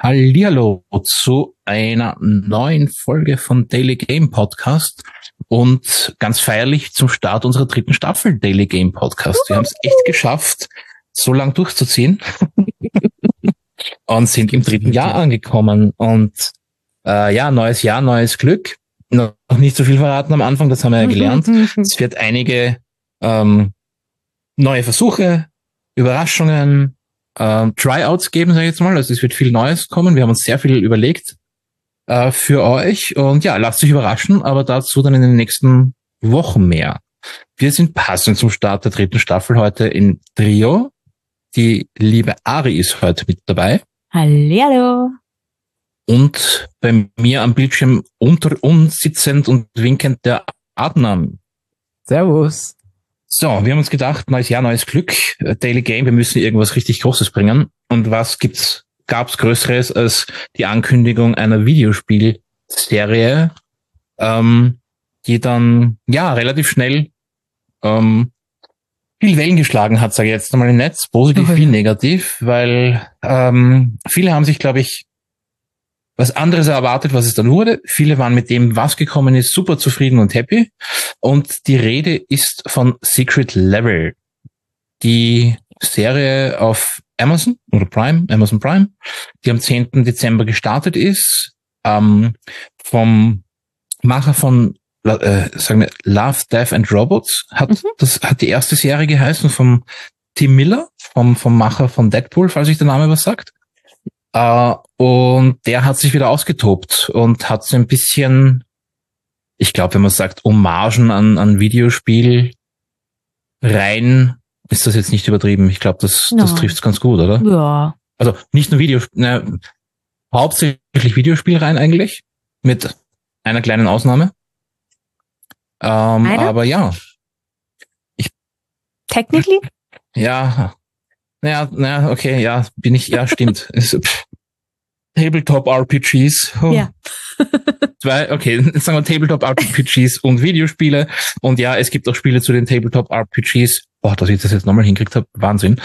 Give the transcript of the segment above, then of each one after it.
Hallihallo zu einer neuen Folge von Daily Game Podcast und ganz feierlich zum Start unserer dritten Staffel Daily Game Podcast. Wir haben es echt geschafft, so lang durchzuziehen und sind im dritten Jahr angekommen und neues Jahr, neues Glück. Noch nicht so viel verraten am Anfang, das haben wir ja gelernt. Es wird einige neue Versuche, Überraschungen, Tryouts geben, sage ich jetzt mal. Also es wird viel Neues kommen. Wir haben uns sehr viel überlegt für euch. Und ja, lasst euch überraschen, aber dazu dann in den nächsten Wochen mehr. Wir sind passend zum Start der dritten Staffel heute in Trio. Die liebe Ari ist heute mit dabei. Hallihallo. Und bei mir am Bildschirm unter uns sitzend und winkend der Adnan. Servus. So, wir haben uns gedacht, neues Jahr, neues Glück, Daily Game, wir müssen irgendwas richtig Großes bringen. Und was gab's Größeres als die Ankündigung einer Videospielserie, die dann, ja, relativ schnell, viel Wellen geschlagen hat, sage ich jetzt einmal im Netz, positiv wie negativ, weil, viele haben sich, glaube ich, was anderes erwartet, was es dann wurde. Viele waren mit dem, was gekommen ist, super zufrieden und happy. Und die Rede ist von Secret Level. Die Serie auf Amazon Prime, die am 10. Dezember gestartet ist, vom Macher von sagen wir Love, Death and Robots das hat die erste Serie geheißen, vom Tim Miller, vom Macher von Deadpool, falls sich der Name was sagt. Und der hat sich wieder ausgetobt und hat so ein bisschen, ich glaube, wenn man sagt, Hommagen an Videospiel rein, ist das jetzt nicht übertrieben. Ich glaube, das trifft's ganz gut, oder? Ja. Also nicht nur hauptsächlich Videospiel rein eigentlich, mit einer kleinen Ausnahme. Aber ja. Technically? Ja. Naja, okay, ja, stimmt. Tabletop-RPGs. Oh. Ja. Jetzt sagen wir Tabletop-RPGs und Videospiele. Und ja, es gibt auch Spiele zu den Tabletop-RPGs. Boah, dass ich das jetzt nochmal hingekriegt habe, Wahnsinn.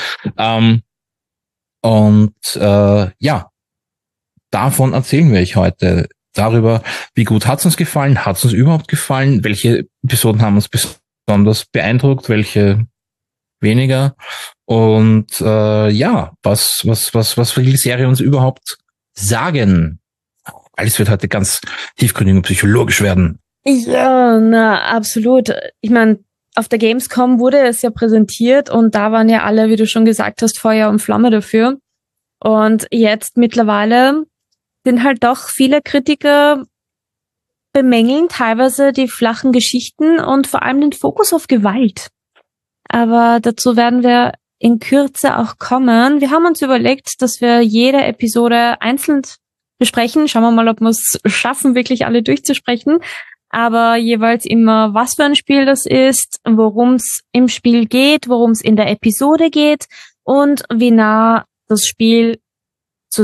Davon erzählen wir euch heute. Darüber, wie gut hat's uns gefallen? Hat's uns überhaupt gefallen? Welche Episoden haben uns besonders beeindruckt? Welche weniger? Und was will die Serie uns überhaupt sagen? Alles wird heute ganz tiefgründig und psychologisch werden. Ja, absolut. Ich meine, auf der Gamescom wurde es ja präsentiert und da waren ja alle, wie du schon gesagt hast, Feuer und Flamme dafür. Und jetzt mittlerweile sind halt doch viele Kritiker bemängeln teilweise die flachen Geschichten und vor allem den Fokus auf Gewalt. Aber dazu werden wir in Kürze auch kommen. Wir haben uns überlegt, dass wir jede Episode einzeln besprechen. Schauen wir mal, ob wir es schaffen, wirklich alle durchzusprechen. Aber jeweils immer, was für ein Spiel das ist, worum es im Spiel geht, worum es in der Episode geht und wie nah das Spiel zur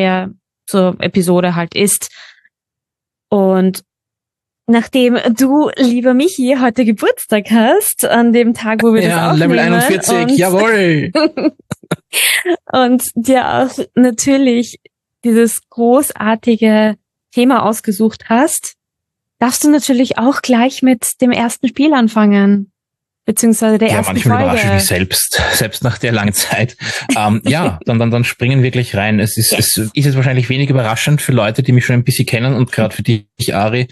Episode halt ist. Und nachdem du, lieber Michi, heute Geburtstag hast, an dem Tag, wo wir das aufnehmen. Level 41, jawohl! Und dir auch natürlich dieses großartige Thema ausgesucht hast, darfst du natürlich auch gleich mit dem ersten Spiel anfangen. Beziehungsweise der ersten Folge. Ja, manchmal überrasche ich mich selbst nach der langen Zeit. Dann springen wir gleich rein. Es ist jetzt wahrscheinlich wenig überraschend für Leute, die mich schon ein bisschen kennen und gerade für dich, Ari,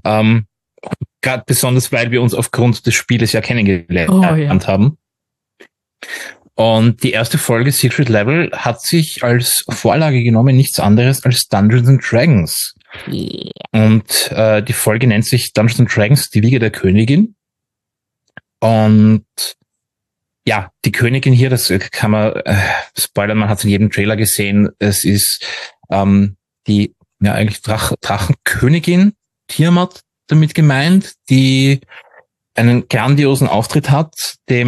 gerade besonders, weil wir uns aufgrund des Spieles ja kennengelernt haben. Und die erste Folge Secret Level hat sich als Vorlage genommen nichts anderes als Dungeons and Dragons. Yeah. Und die Folge nennt sich Dungeons and Dragons, die Wiege der Königin. Und ja, die Königin hier, das kann man spoilern, man hat es in jedem Trailer gesehen, es ist die eigentlich Drachenkönigin Tiamat damit gemeint, die einen grandiosen Auftritt hat, der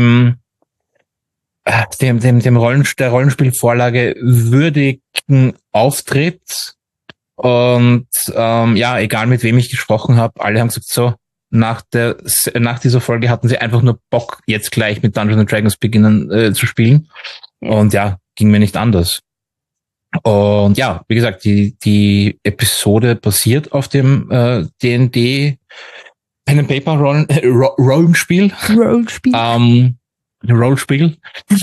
Rollenspielvorlage würdigen Auftritt. Und egal mit wem ich gesprochen habe, alle haben gesagt so, nach dieser Folge hatten sie einfach nur Bock, jetzt gleich mit Dungeons and Dragons beginnen zu spielen. Und ja, ging mir nicht anders. Und ja, wie gesagt, die Episode basiert auf dem D&D Pen and Paper Rollenspiel. Rollenspiel.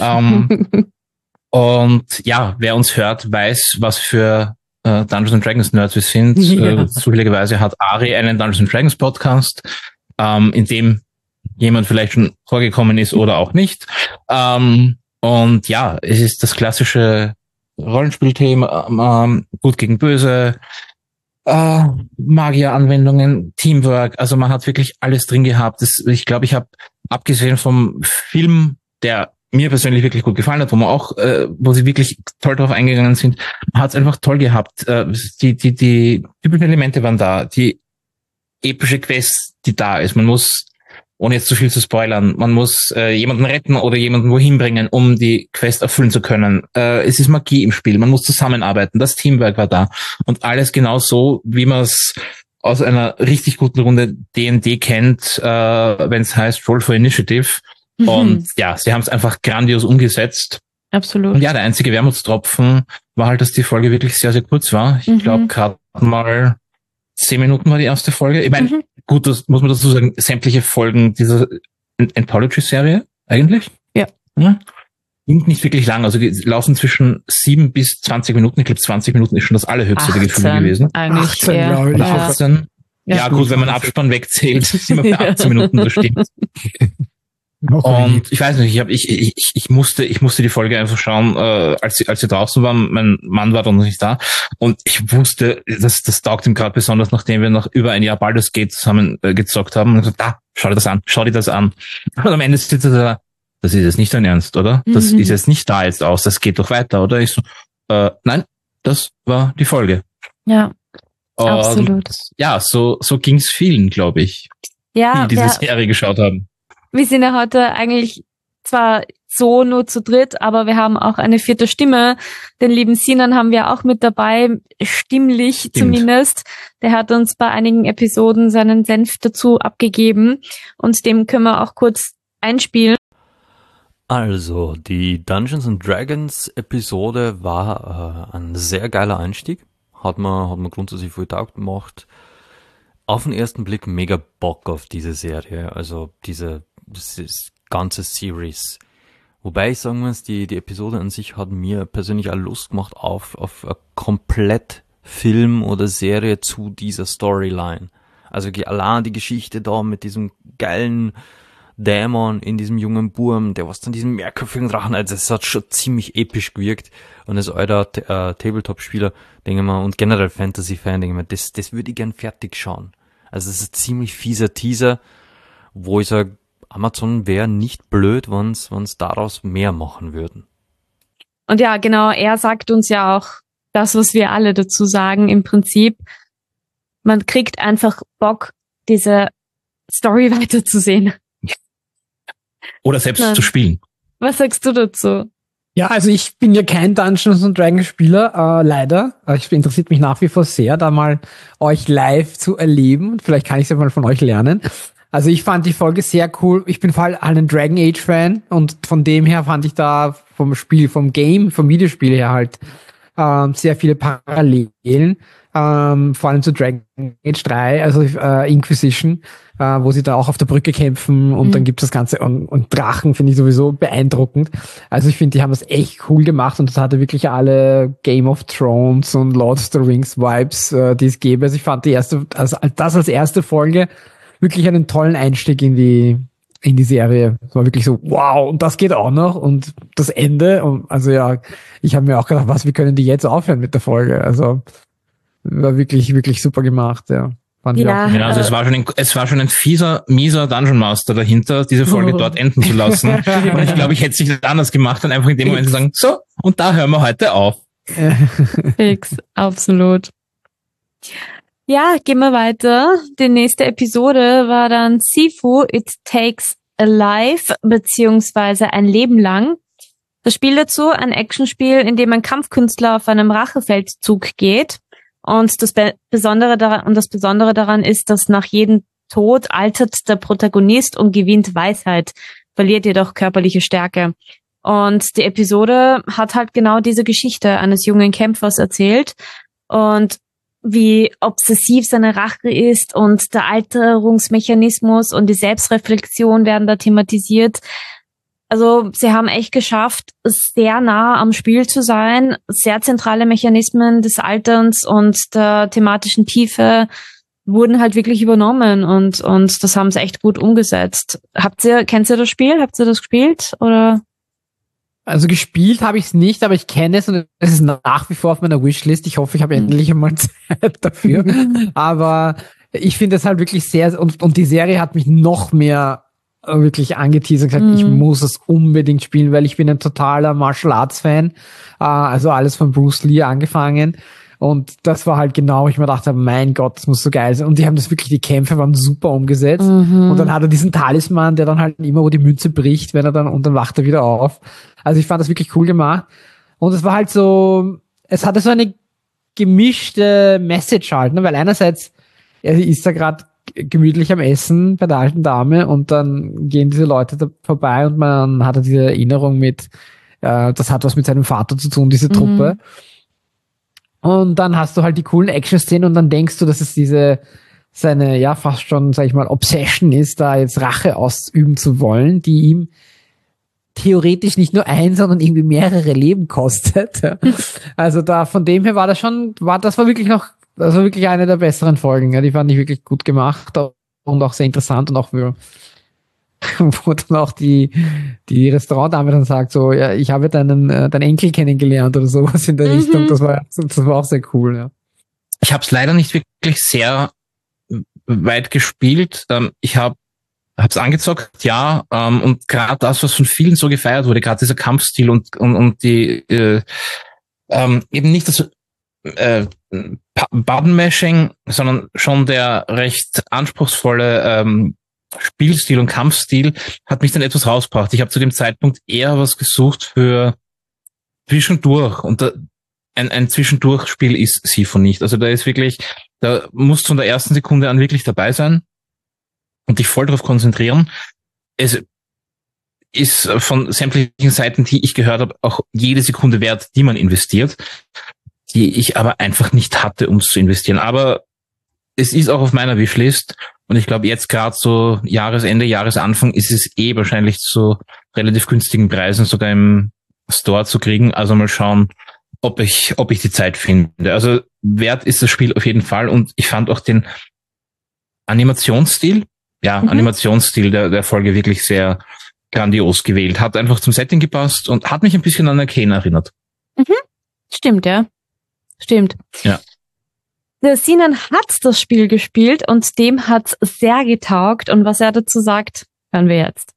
Und ja, wer uns hört, weiß, was für Dungeons and Dragons Nerds wir sind. Ja. Zufälligerweise hat Ari einen Dungeons and Dragons Podcast, in dem jemand vielleicht schon vorgekommen ist oder auch nicht. Und ja, es ist das klassische Rollenspielthema, gut gegen böse, Magieranwendungen, Teamwork, also man hat wirklich alles drin gehabt. Ich glaube, ich habe abgesehen vom Film, der mir persönlich wirklich gut gefallen hat, wo man auch, wo sie wirklich toll drauf eingegangen sind, man hat es einfach toll gehabt. Die typischen Elemente waren da, die epische Quest, die da ist. Man muss, ohne jetzt zu viel zu spoilern, man muss jemanden retten oder jemanden wohin bringen, um die Quest erfüllen zu können. Es ist Magie im Spiel, man muss zusammenarbeiten, das Teamwork war da. Und alles genau so, wie man es aus einer richtig guten Runde D&D kennt, wenn es heißt Roll for Initiative. Und ja, sie haben es einfach grandios umgesetzt. Absolut. Und ja, der einzige Wermutstropfen war halt, dass die Folge wirklich sehr, sehr kurz war. Ich glaube, gerade mal 10 Minuten war die erste Folge. Ich meine, gut, das muss man dazu sagen, sämtliche Folgen dieser Anthology-Serie eigentlich. Ja. Sind nicht wirklich lang. Also die laufen zwischen 7 bis 20 Minuten. Ich glaube, 20 Minuten ist schon das allerhöchste der Gefühle gewesen. Eigentlich 18, glaube ich. Oder 15. Ja, gut, wenn man Abspann wegzählt, sind wir bei 18 Minuten, das stimmt. Und ich weiß nicht, ich musste die Folge einfach schauen, als sie draußen waren. Mein Mann war dann noch nicht da. Und ich wusste, das taugt ihm gerade besonders, nachdem wir noch über ein Jahr Baldur's Gate zusammen gezockt haben. Und ich gesagt, schau dir das an. Und am Ende sitzt er da, das ist jetzt nicht dein Ernst, oder? Das ist jetzt nicht da jetzt aus, das geht doch weiter, oder? Ich so, nein, das war die Folge. Ja, und absolut. Ja, so ging's vielen, glaube ich, die diese Serie geschaut haben. Wir sind ja heute eigentlich zwar so nur zu dritt, aber wir haben auch eine 4. Stimme. Den lieben Sinan haben wir auch mit dabei, stimmlich zumindest. Der hat uns bei einigen Episoden seinen Senf dazu abgegeben und dem können wir auch kurz einspielen. Also, die Dungeons and Dragons Episode war ein sehr geiler Einstieg. Hat mir grundsätzlich viel Taugt gemacht. Auf den ersten Blick mega Bock auf diese Serie, also diese ganze Series. Wobei ich sagen muss, die Episode an sich hat mir persönlich auch Lust gemacht auf ein komplett Film oder Serie zu dieser Storyline. Also allein die Geschichte da mit diesem geilen Dämon in diesem jungen Burm, der was dann diesen mehrköpfigen Drachen, also es hat schon ziemlich episch gewirkt. Und als alter Tabletop-Spieler, denke ich mal, und generell Fantasy-Fan, denke ich mal, das würde ich gern fertig schauen. Also es ist ein ziemlich fieser Teaser, wo ich sage, Amazon wäre nicht blöd, wenn's daraus mehr machen würden. Und ja, genau, er sagt uns ja auch das, was wir alle dazu sagen, im Prinzip. Man kriegt einfach Bock, diese Story weiterzusehen. Oder selbst zu spielen. Was sagst du dazu? Ja, also ich bin ja kein Dungeons and Dragons Spieler, leider. Ich interessiert mich nach wie vor sehr, da mal euch live zu erleben. Vielleicht kann ich es ja mal von euch lernen. Also ich fand die Folge sehr cool. Ich bin vor allem ein Dragon Age Fan und von dem her fand ich da vom Spiel, vom Videospiel her halt sehr viele Parallelen. Vor allem zu Dragon Age 3, also Inquisition, wo sie da auch auf der Brücke kämpfen und dann gibt's das Ganze und Drachen finde ich sowieso beeindruckend. Also ich finde, die haben das echt cool gemacht und das hatte wirklich alle Game of Thrones und Lord of the Rings Vibes, die es gäbe. Also ich fand das als erste Folge wirklich einen tollen Einstieg in die Serie. Es war wirklich so, wow, und das geht auch noch und das Ende. Und also ja, ich habe mir auch gedacht, wie können die jetzt aufhören mit der Folge? Also war wirklich, wirklich super gemacht, ja. Fand ich auch. Genau, also es war schon ein mieser Dungeon Master dahinter, diese Folge dort enden zu lassen. Und ich glaube, ich hätte es nicht anders gemacht und einfach in dem Moment sagen, so, und da hören wir heute auf. Fix, absolut. Ja, gehen wir weiter. Die nächste Episode war dann Sifu, It Takes a Life, beziehungsweise ein Leben lang. Das Spiel dazu, ein Actionspiel, in dem ein Kampfkünstler auf einem Rachefeldzug geht. Und das Besondere daran ist, dass nach jedem Tod altert der Protagonist und gewinnt Weisheit, verliert jedoch körperliche Stärke. Und die Episode hat halt genau diese Geschichte eines jungen Kämpfers erzählt und wie obsessiv seine Rache ist und der Alterungsmechanismus und die Selbstreflexion werden da thematisiert. Also sie haben echt geschafft, sehr nah am Spiel zu sein, sehr zentrale Mechanismen des Alterns und der thematischen Tiefe wurden halt wirklich übernommen und das haben sie echt gut umgesetzt. Kennt ihr das Spiel? Habt ihr das gespielt oder? Also gespielt habe ich es nicht, aber ich kenne es und es ist nach wie vor auf meiner Wishlist. Ich hoffe, ich habe endlich einmal Zeit dafür. Aber ich finde es halt wirklich sehr, und die Serie hat mich noch mehr wirklich angeteasert und gesagt, ich muss es unbedingt spielen, weil ich bin ein totaler Martial Arts Fan. Also alles von Bruce Lee angefangen. Und das war halt genau, ich mir dachte, mein Gott, das muss so geil sein. Und die haben das wirklich, die Kämpfe waren super umgesetzt. Und dann hat er diesen Talisman, der dann halt immer, wo die Münze bricht, und dann wacht er wieder auf. Also ich fand das wirklich cool gemacht. Und es war halt so, es hatte so eine gemischte Message halt, ne? Weil einerseits, er ist da gerade gemütlich am Essen bei der alten Dame und dann gehen diese Leute da vorbei und man hat diese Erinnerung mit, das hat was mit seinem Vater zu tun, diese Truppe. Und dann hast du halt die coolen Action-Szenen und dann denkst du, dass es seine, ja, fast schon, sag ich mal, Obsession ist, da jetzt Rache ausüben zu wollen, die ihm theoretisch nicht nur ein, sondern irgendwie mehrere Leben kostet. Also von dem her war das war wirklich eine der besseren Folgen. Ja, die fand ich wirklich gut gemacht und auch sehr interessant und auch wo dann auch die Restaurantdame dann sagt so, ja, ich habe deinen Enkel kennengelernt oder sowas in der Richtung. Das war auch sehr cool, ja. Ich habe es leider nicht wirklich sehr weit gespielt. Ich habe es angezockt, ja, und gerade das, was von vielen so gefeiert wurde, gerade dieser Kampfstil und die eben nicht das Button-Mashing, sondern schon der recht anspruchsvolle Spielstil und Kampfstil hat mich dann etwas rausgebracht. Ich habe zu dem Zeitpunkt eher was gesucht für zwischendurch und ein Zwischendurchspiel ist Sifu nicht. Also da musst du von der ersten Sekunde an wirklich dabei sein und dich voll darauf konzentrieren. Es ist von sämtlichen Seiten, die ich gehört habe, auch jede Sekunde wert, die man investiert, die ich aber einfach nicht hatte, um es zu investieren. Aber es ist auch auf meiner Wishlist und ich glaube jetzt gerade so Jahresende, Jahresanfang ist es wahrscheinlich zu relativ günstigen Preisen sogar im Store zu kriegen. Also mal schauen, ob ich die Zeit finde. Also wert ist das Spiel auf jeden Fall und ich fand auch den Animationsstil der Folge wirklich sehr grandios gewählt. Hat einfach zum Setting gepasst und hat mich ein bisschen an Arcane erinnert. Stimmt, ja. Stimmt. Ja. Der Sinan hat das Spiel gespielt und dem hat's sehr getaugt und was er dazu sagt, hören wir jetzt.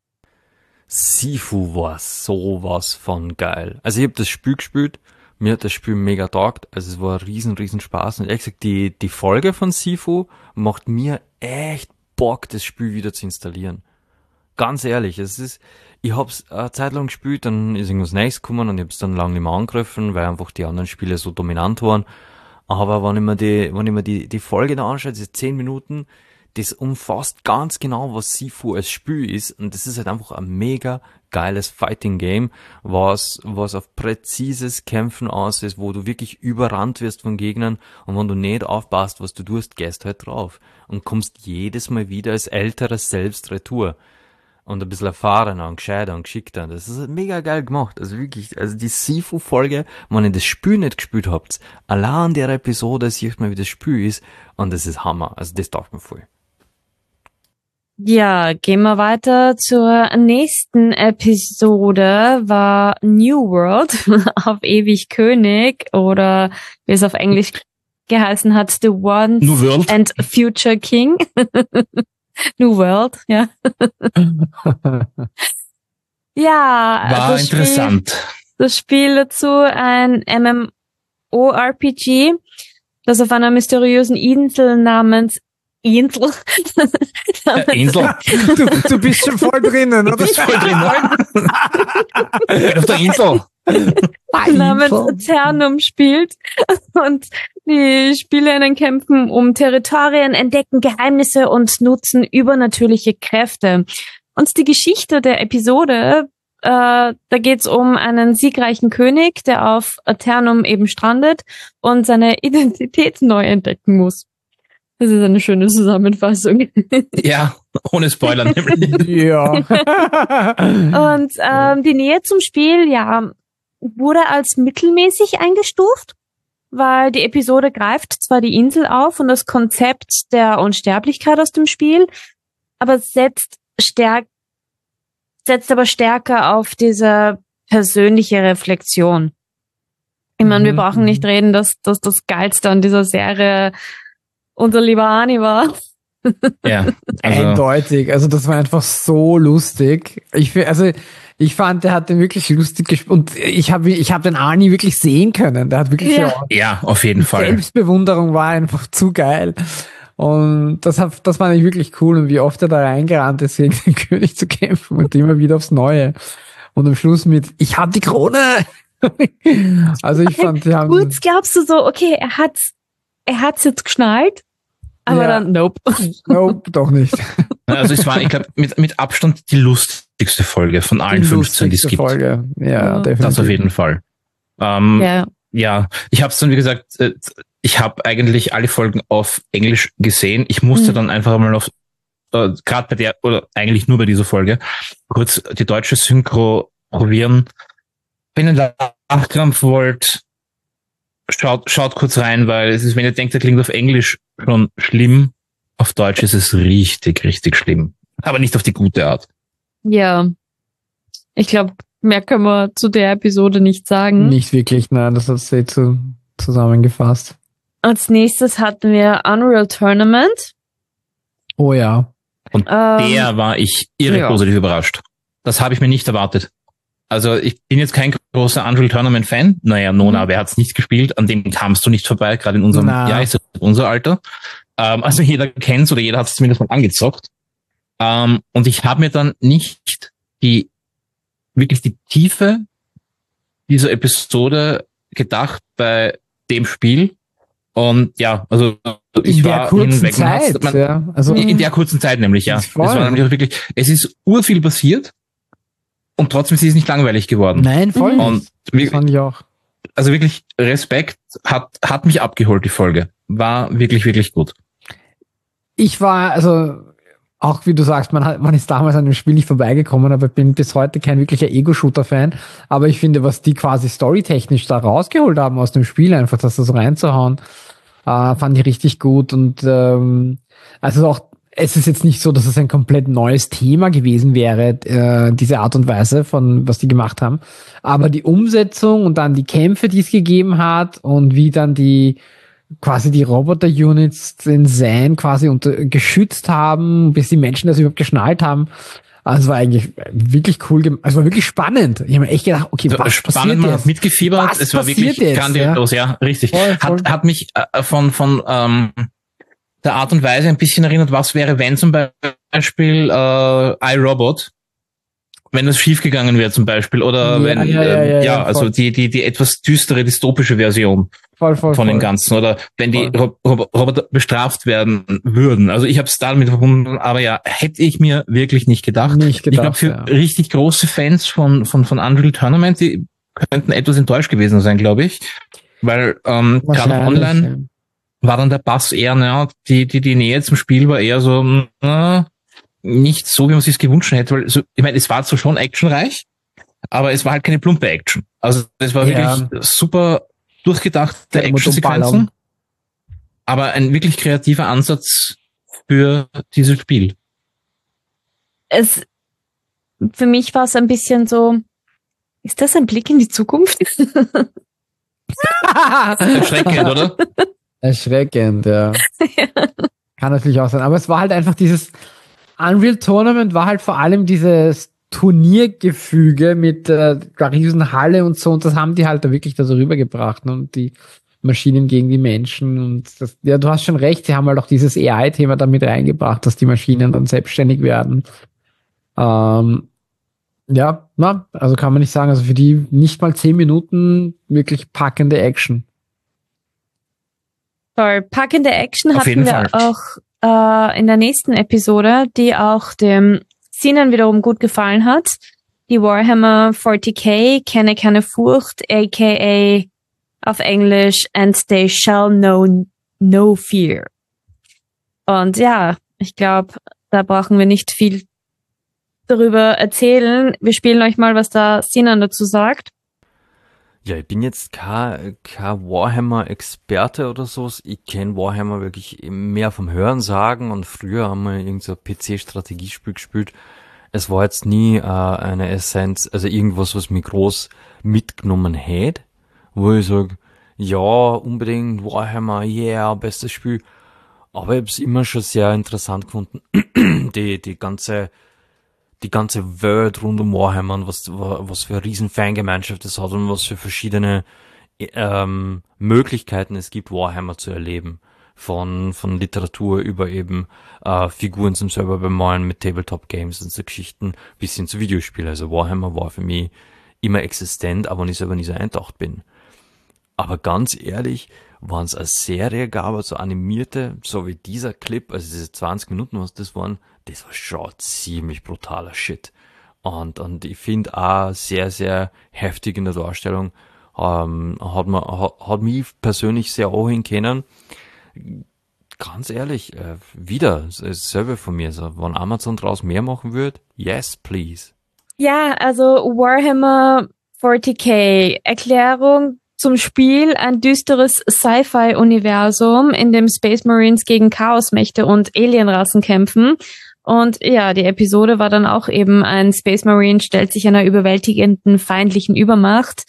Sifu war sowas von geil. Also ich habe das Spiel gespielt, mir hat das Spiel mega taugt, also es war riesen Spaß und ehrlich gesagt, die Folge von Sifu macht mir echt Bock, das Spiel wieder zu installieren. Ganz ehrlich, ich hab's eine Zeit lang gespielt, dann ist irgendwas Neues gekommen und ich hab's dann lange nicht mehr angegriffen, weil einfach die anderen Spiele so dominant waren. Aber wenn ich mir die Folge da anschaue, diese 10 Minuten, das umfasst ganz genau, was Sifu als Spiel ist. Und das ist halt einfach ein mega geiles Fighting-Game, was auf präzises Kämpfen aus ist, wo du wirklich überrannt wirst von Gegnern. Und wenn du nicht aufpasst, was du tust, gehst halt drauf. Und kommst jedes Mal wieder als älteres Selbst retour. Und ein bisschen erfahrener und gescheiter und geschickter. Das ist mega geil gemacht. Also wirklich, also die Sifu-Folge, wenn ihr das Spiel nicht gespielt habt, allein an der Episode sieht man, wie das Spiel ist. Und das ist Hammer. Also das taugt mir voll. Ja, gehen wir weiter zur nächsten Episode, war New World auf ewig König oder wie es auf Englisch geheißen hat, The Once and Future King. New World, ja. Ja. War interessant. Das Spiel dazu, ein MMORPG, das auf einer mysteriösen Insel namens Insel. Du bist schon voll drinnen, oder? Du bist voll drinnen. Auf der Insel. Namens Eternum spielt und die SpielerInnen kämpfen um Territorien, entdecken Geheimnisse und nutzen übernatürliche Kräfte. Und die Geschichte der Episode da geht's um einen siegreichen König, der auf Aeternum eben strandet und seine Identität neu entdecken muss. Das ist eine schöne Zusammenfassung. Ja, ohne Spoiler nämlich. Ja. Und die Nähe zum Spiel, ja, wurde als mittelmäßig eingestuft, weil die Episode greift zwar die Insel auf und das Konzept der Unsterblichkeit aus dem Spiel, aber setzt aber stärker auf diese persönliche Reflexion. Ich meine, wir brauchen nicht reden, dass das Geilste an dieser Serie unser lieber Arnie war. Ja, eindeutig. Also das war einfach so lustig. Ich fand, der hat den wirklich lustig gespielt und ich hab den Arnie wirklich sehen können. Der hat wirklich ja, auf jeden Fall. Selbstbewunderung war einfach zu geil. Und das fand ich wirklich cool und wie oft er da reingerannt ist, gegen den König zu kämpfen und immer wieder aufs Neue. Und am Schluss mit, ich hab die Krone! Also ich fand, die haben... Kurz glaubst du so, okay, er hat's jetzt geschnallt, aber dann nope. Nope, doch nicht. Also es war, ich glaube, mit Abstand die lustigste Folge von allen 15, die es gibt. Folge. Ja, definitiv. Das auf jeden Fall. Ja, ich habe es dann, wie gesagt, ich habe eigentlich alle Folgen auf Englisch gesehen. Ich musste dann einfach mal auf, gerade bei der, oder eigentlich nur bei dieser Folge, kurz die deutsche Synchro probieren. Wenn ihr Nachkrampf wollt, schaut kurz rein, weil es ist, wenn ihr denkt, der klingt auf Englisch schon schlimm, auf Deutsch ist es richtig, richtig schlimm. Aber nicht auf die gute Art. Ja. Ich glaube, mehr können wir zu der Episode nicht sagen. Nicht wirklich, nein, das hat sie zusammengefasst. Als nächstes hatten wir Unreal Tournament. Oh ja. Und der war ich irre positiv überrascht. Das habe ich mir nicht erwartet. Also ich bin jetzt kein großer Unreal Tournament Fan. Naja, Nona, wer hat's nicht gespielt? An dem kamst du nicht vorbei, gerade in unserem, ist das unser Alter. Also jeder kennt's oder jeder hat's zumindest mal angezockt. Und ich habe mir dann nicht wirklich die Tiefe dieser Episode gedacht bei dem Spiel. Und ja, also ich war hinweg. In der kurzen Zeit nämlich, ja. Es war nämlich auch wirklich, es ist urviel passiert. Und trotzdem ist es nicht langweilig geworden. Nein, voll nicht. Und das fand ich auch. Also wirklich Respekt, hat mich abgeholt, die Folge. War wirklich, wirklich gut. Ich war, also auch wie du sagst, man ist damals an dem Spiel nicht vorbeigekommen, aber bin bis heute kein wirklicher Ego-Shooter-Fan. Aber ich finde, was die quasi storytechnisch da rausgeholt haben aus dem Spiel, einfach das so reinzuhauen, fand ich richtig gut. Und also auch, es ist jetzt nicht so, dass es ein komplett neues Thema gewesen wäre, diese Art und Weise von, was die gemacht haben. Aber die Umsetzung und dann die Kämpfe, die es gegeben hat und wie dann die Roboter-Units den Zan quasi geschützt haben, bis die Menschen das überhaupt geschnallt haben. Also es war eigentlich wirklich cool, es war wirklich spannend. Ich habe mir echt gedacht, okay, was spannend, passiert man jetzt? hat mitgefiebert, es war wirklich grandios, ja, richtig. Voll. Hat mich von der Art und Weise ein bisschen erinnert, was wäre, wenn zum Beispiel iRobot, wenn das schiefgegangen wäre zum Beispiel, oder also die etwas düstere, dystopische Version von dem Ganzen, oder wenn die Roboter bestraft werden würden. Also ich habe es damit verbunden, aber ja, hätte ich mir wirklich nicht gedacht. Ich glaube, für richtig große Fans von Unreal Tournament, die könnten etwas enttäuscht gewesen sein, glaube ich, weil gerade online war dann der Bass eher, die Nähe zum Spiel war eher so, nicht so, wie man sich gewünscht hätte, weil ich meine, es war zwar schon actionreich, aber es war halt keine plumpe Action. Also es war wirklich super durchgedachte Actionsequenzen, aber ein wirklich kreativer Ansatz für dieses Spiel. Für mich war es ein bisschen so, ist das ein Blick in die Zukunft? Erschreckend, oder? Erschreckend, ja. Kann natürlich auch sein. Aber es war halt einfach dieses Unreal Tournament war halt vor allem dieses Turniergefüge mit der Riesenhalle und so, und das haben die halt da wirklich da so rübergebracht, ne? Und die Maschinen gegen die Menschen und das, ja, du hast schon recht, sie haben halt auch dieses AI-Thema da mit reingebracht, dass die Maschinen dann selbstständig werden. Also kann man nicht sagen, also für die nicht mal 10 Minuten wirklich packende Action. Toll, packende Action hatten wir auch in der nächsten Episode, die auch dem Sinan wiederum gut gefallen hat. die Warhammer 40k, kenne keine Furcht, aka auf Englisch, and they shall know no fear. Und ja, ich glaube, da brauchen wir nicht viel darüber erzählen. Wir spielen euch mal, was da Sinan dazu sagt. Ja, ich bin jetzt kein Warhammer-Experte oder so. Ich kenne Warhammer wirklich mehr vom Hörensagen und früher haben wir irgend so ein PC-Strategiespiel gespielt. Es war jetzt nie eine Essenz, also irgendwas, was mich groß mitgenommen hätte, wo ich sage, ja, unbedingt Warhammer, yeah, bestes Spiel. Aber ich habe es immer schon sehr interessant gefunden, die ganze Welt rund um Warhammer und was für eine riesen Fangemeinschaft es hat und was für verschiedene Möglichkeiten es gibt, Warhammer zu erleben. Von Literatur über eben Figuren zum selber bemalen mit Tabletop-Games und so Geschichten bis hin zu Videospielen. Also Warhammer war für mich immer existent, aber wenn ich selber nie so eintaucht bin. Aber ganz ehrlich, wenn es eine Serie gab, also animierte, so wie dieser Clip, also diese 20 Minuten, was das waren, das war schon ziemlich brutaler Shit. Und ich finde auch sehr, sehr heftig in der Darstellung, hat mich persönlich sehr anhören können. Ganz ehrlich, wieder dasselbe von mir. So, wenn Amazon draus mehr machen würde, yes, please. Ja, also Warhammer 40k, Erklärung zum Spiel, ein düsteres Sci-Fi-Universum, in dem Space Marines gegen Chaosmächte und Alienrassen kämpfen. Und ja, die Episode war dann auch eben, ein Space Marine stellt sich einer überwältigenden feindlichen Übermacht.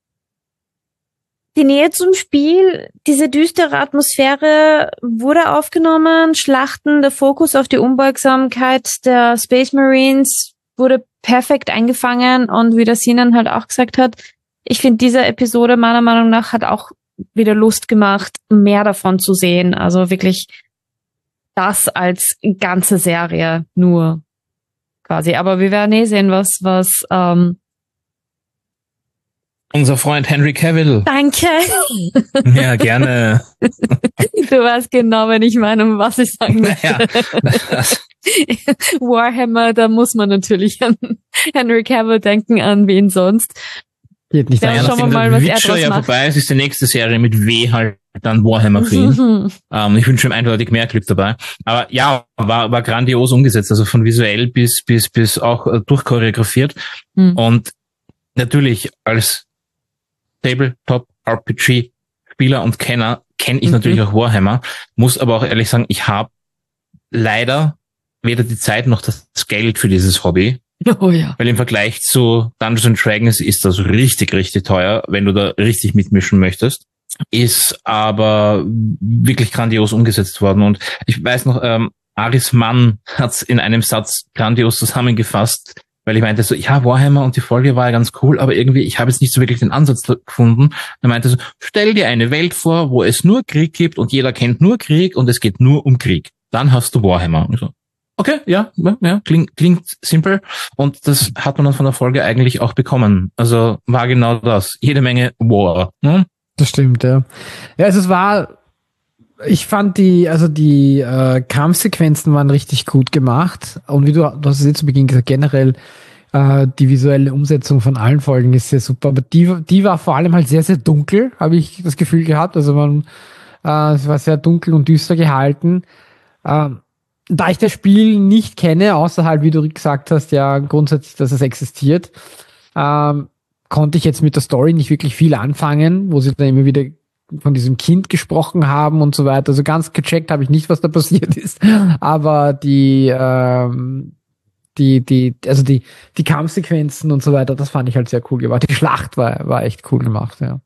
Die Nähe zum Spiel, diese düstere Atmosphäre wurde aufgenommen, Schlachten, der Fokus auf die Unbeugsamkeit der Space Marines wurde perfekt eingefangen und wie der Sinan halt auch gesagt hat, ich finde, diese Episode meiner Meinung nach hat auch wieder Lust gemacht, mehr davon zu sehen. Also wirklich das als ganze Serie nur quasi. Aber wir werden sehen, was unser Freund Henry Cavill. Danke. Ja, gerne. Du weißt genau, wenn ich meine, was ich sagen möchte. Ja. Warhammer, da muss man natürlich an Henry Cavill denken, an wen sonst. Geht nicht Ja, anders. schauen wir mal, was er Witcher draus ja macht. vorbei ist, ist die nächste Serie mit W halt dann Warhammer für ihn. Ich wünsche ihm eindeutig mehr Glück dabei. Aber ja, war grandios umgesetzt, also von visuell bis auch durchchoreografiert. Und natürlich als Tabletop-RPG-Spieler und Kenner kenne ich natürlich auch Warhammer, muss aber auch ehrlich sagen, ich habe leider weder die Zeit noch das Geld für dieses Hobby. Oh ja. Weil im Vergleich zu Dungeons & Dragons ist das richtig, richtig teuer, wenn du da richtig mitmischen möchtest. Ist aber wirklich grandios umgesetzt worden. Und ich weiß noch, Aris Mann hat's in einem Satz grandios zusammengefasst, weil ich meinte so, ja, Warhammer und die Folge war ja ganz cool, aber irgendwie, ich habe jetzt nicht so wirklich den Ansatz gefunden. Er meinte so, stell dir eine Welt vor, wo es nur Krieg gibt und jeder kennt nur Krieg und es geht nur um Krieg. Dann hast du Warhammer. Und so, okay, ja, klingt simpel. Und das hat man dann von der Folge eigentlich auch bekommen. Also war genau das. Jede Menge War. Ne? Das stimmt, ja. Ja, also es war, ich fand die Kampfsequenzen waren richtig gut gemacht. Und wie du hast es jetzt zu Beginn gesagt, generell die visuelle Umsetzung von allen Folgen ist sehr super. Aber die war vor allem halt sehr, sehr dunkel, habe ich das Gefühl gehabt. Also es war sehr dunkel und düster gehalten. Da ich das Spiel nicht kenne, außer halt, wie du gesagt hast, ja, grundsätzlich, dass es existiert, konnte ich jetzt mit der Story nicht wirklich viel anfangen, wo sie dann immer wieder von diesem Kind gesprochen haben und so weiter. Also ganz gecheckt habe ich nicht, was da passiert ist. Aber die Kampfsequenzen und so weiter, das fand ich halt sehr cool gemacht. Die Schlacht war echt cool gemacht, ja.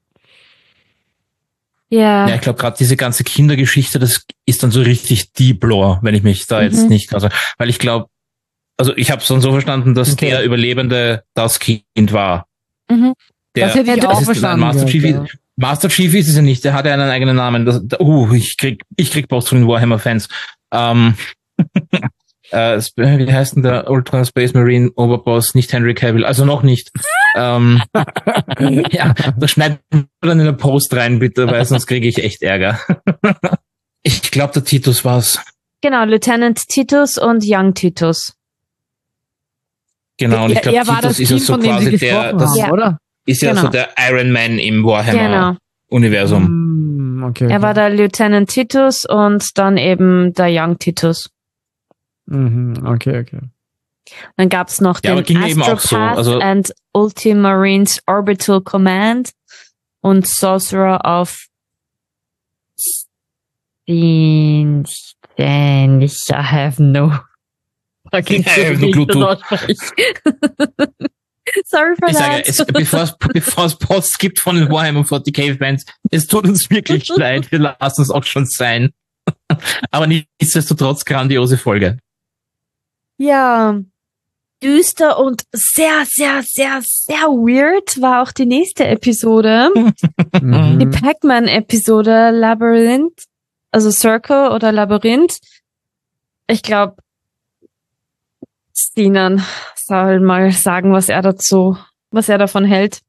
Ja. Ja, ich glaube gerade diese ganze Kindergeschichte, das ist dann so richtig Deep Lore, wenn ich mich da jetzt nicht, also, weil ich glaube, also ich habe es dann so verstanden, dass der Überlebende das Kind war. Das hätte ich auch verstanden. Master Chief ist es ja nicht, der hat ja einen eigenen Namen. Ich krieg Post von den Warhammer-Fans. Wie heißt denn der Ultra Space Marine Oberboss? Nicht Henry Cavill, also noch nicht. Ja, das schneiden wir dann in der Post rein, bitte, weil sonst kriege ich echt Ärger. Ich glaube, der Titus war's. Genau, Lieutenant Titus und Young Titus. Genau, und ich glaube, er war das Titus ist ja Team, so von dem Sie quasi der, gesprochen das haben, oder? ist ja Genau. so der Iron Man im Genau. Warhammer-Universum. Okay. Er war der Lieutenant Titus und dann eben der Young Titus. Okay. Dann gab's noch Ja, aber den ging eben auch so, Astropath also- and Ultramarines Orbital Command und Sorcerer of Science. I have no fucking I have no clue, wie ich clue das ausspreche. Sorry for Ich sage, that. bevor es Posts gibt von den Warhammer 40k Fans, es tut uns wirklich leid, wir lassen es auch schon sein. Aber nichtsdestotrotz grandiose Folge. Ja, düster und sehr, sehr, sehr, sehr weird war auch die nächste Episode. Die Mhm. Pac-Man-Episode Labyrinth, also Circle oder Labyrinth. Ich glaube, Stinan soll mal sagen, was er davon hält.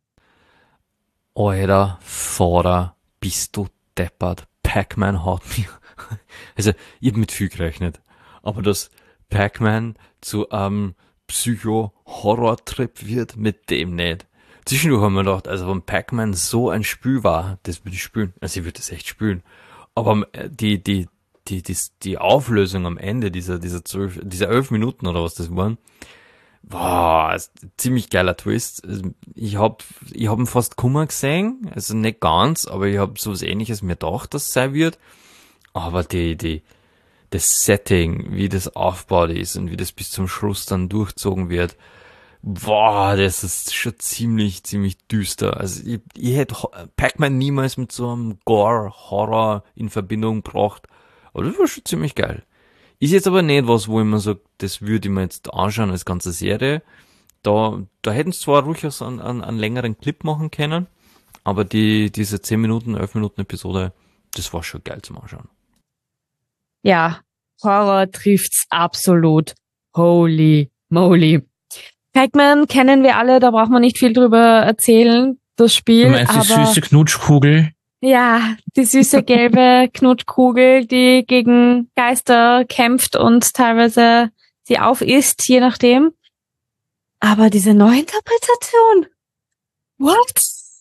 Alter Vater, bist du deppert. Pac-Man hat mich. Also, ich hab mit viel gerechnet. Aber dass Pac-Man zu einem Psycho-Horror-Trip wird, mit dem nicht. Zwischendurch haben wir gedacht, also wenn Pac-Man so ein Spiel war, das würde ich spielen. Also ich würde das echt spielen. Aber die Auflösung am Ende dieser 11 Minuten oder was das waren, war ist ein ziemlich geiler Twist. Also ich hab ihn fast Kummer gesehen, also nicht ganz, aber ich hab sowas Ähnliches mir gedacht, dass es sein wird. Aber das Setting, wie das aufgebaut ist und wie das bis zum Schluss dann durchzogen wird, boah, das ist schon ziemlich düster. Also ich hätte Pac-Man niemals mit so einem Gore-Horror in Verbindung gebracht, aber das war schon ziemlich geil. Ist jetzt aber nicht was, wo ich mir sage, das würde ich mir jetzt anschauen als ganze Serie. Da hätten sie zwar durchaus einen längeren Clip machen können, aber diese 10 Minuten, 11 Minuten Episode, das war schon geil zum Anschauen. Ja, Horror trifft's absolut. Holy moly. Pac-Man kennen wir alle, da braucht man nicht viel drüber erzählen, das Spiel. Du meinst die aber süße Knutschkugel? ja, die süße gelbe Knutschkugel, die gegen Geister kämpft und teilweise sie aufisst, je nachdem. Aber diese Neuinterpretation. What?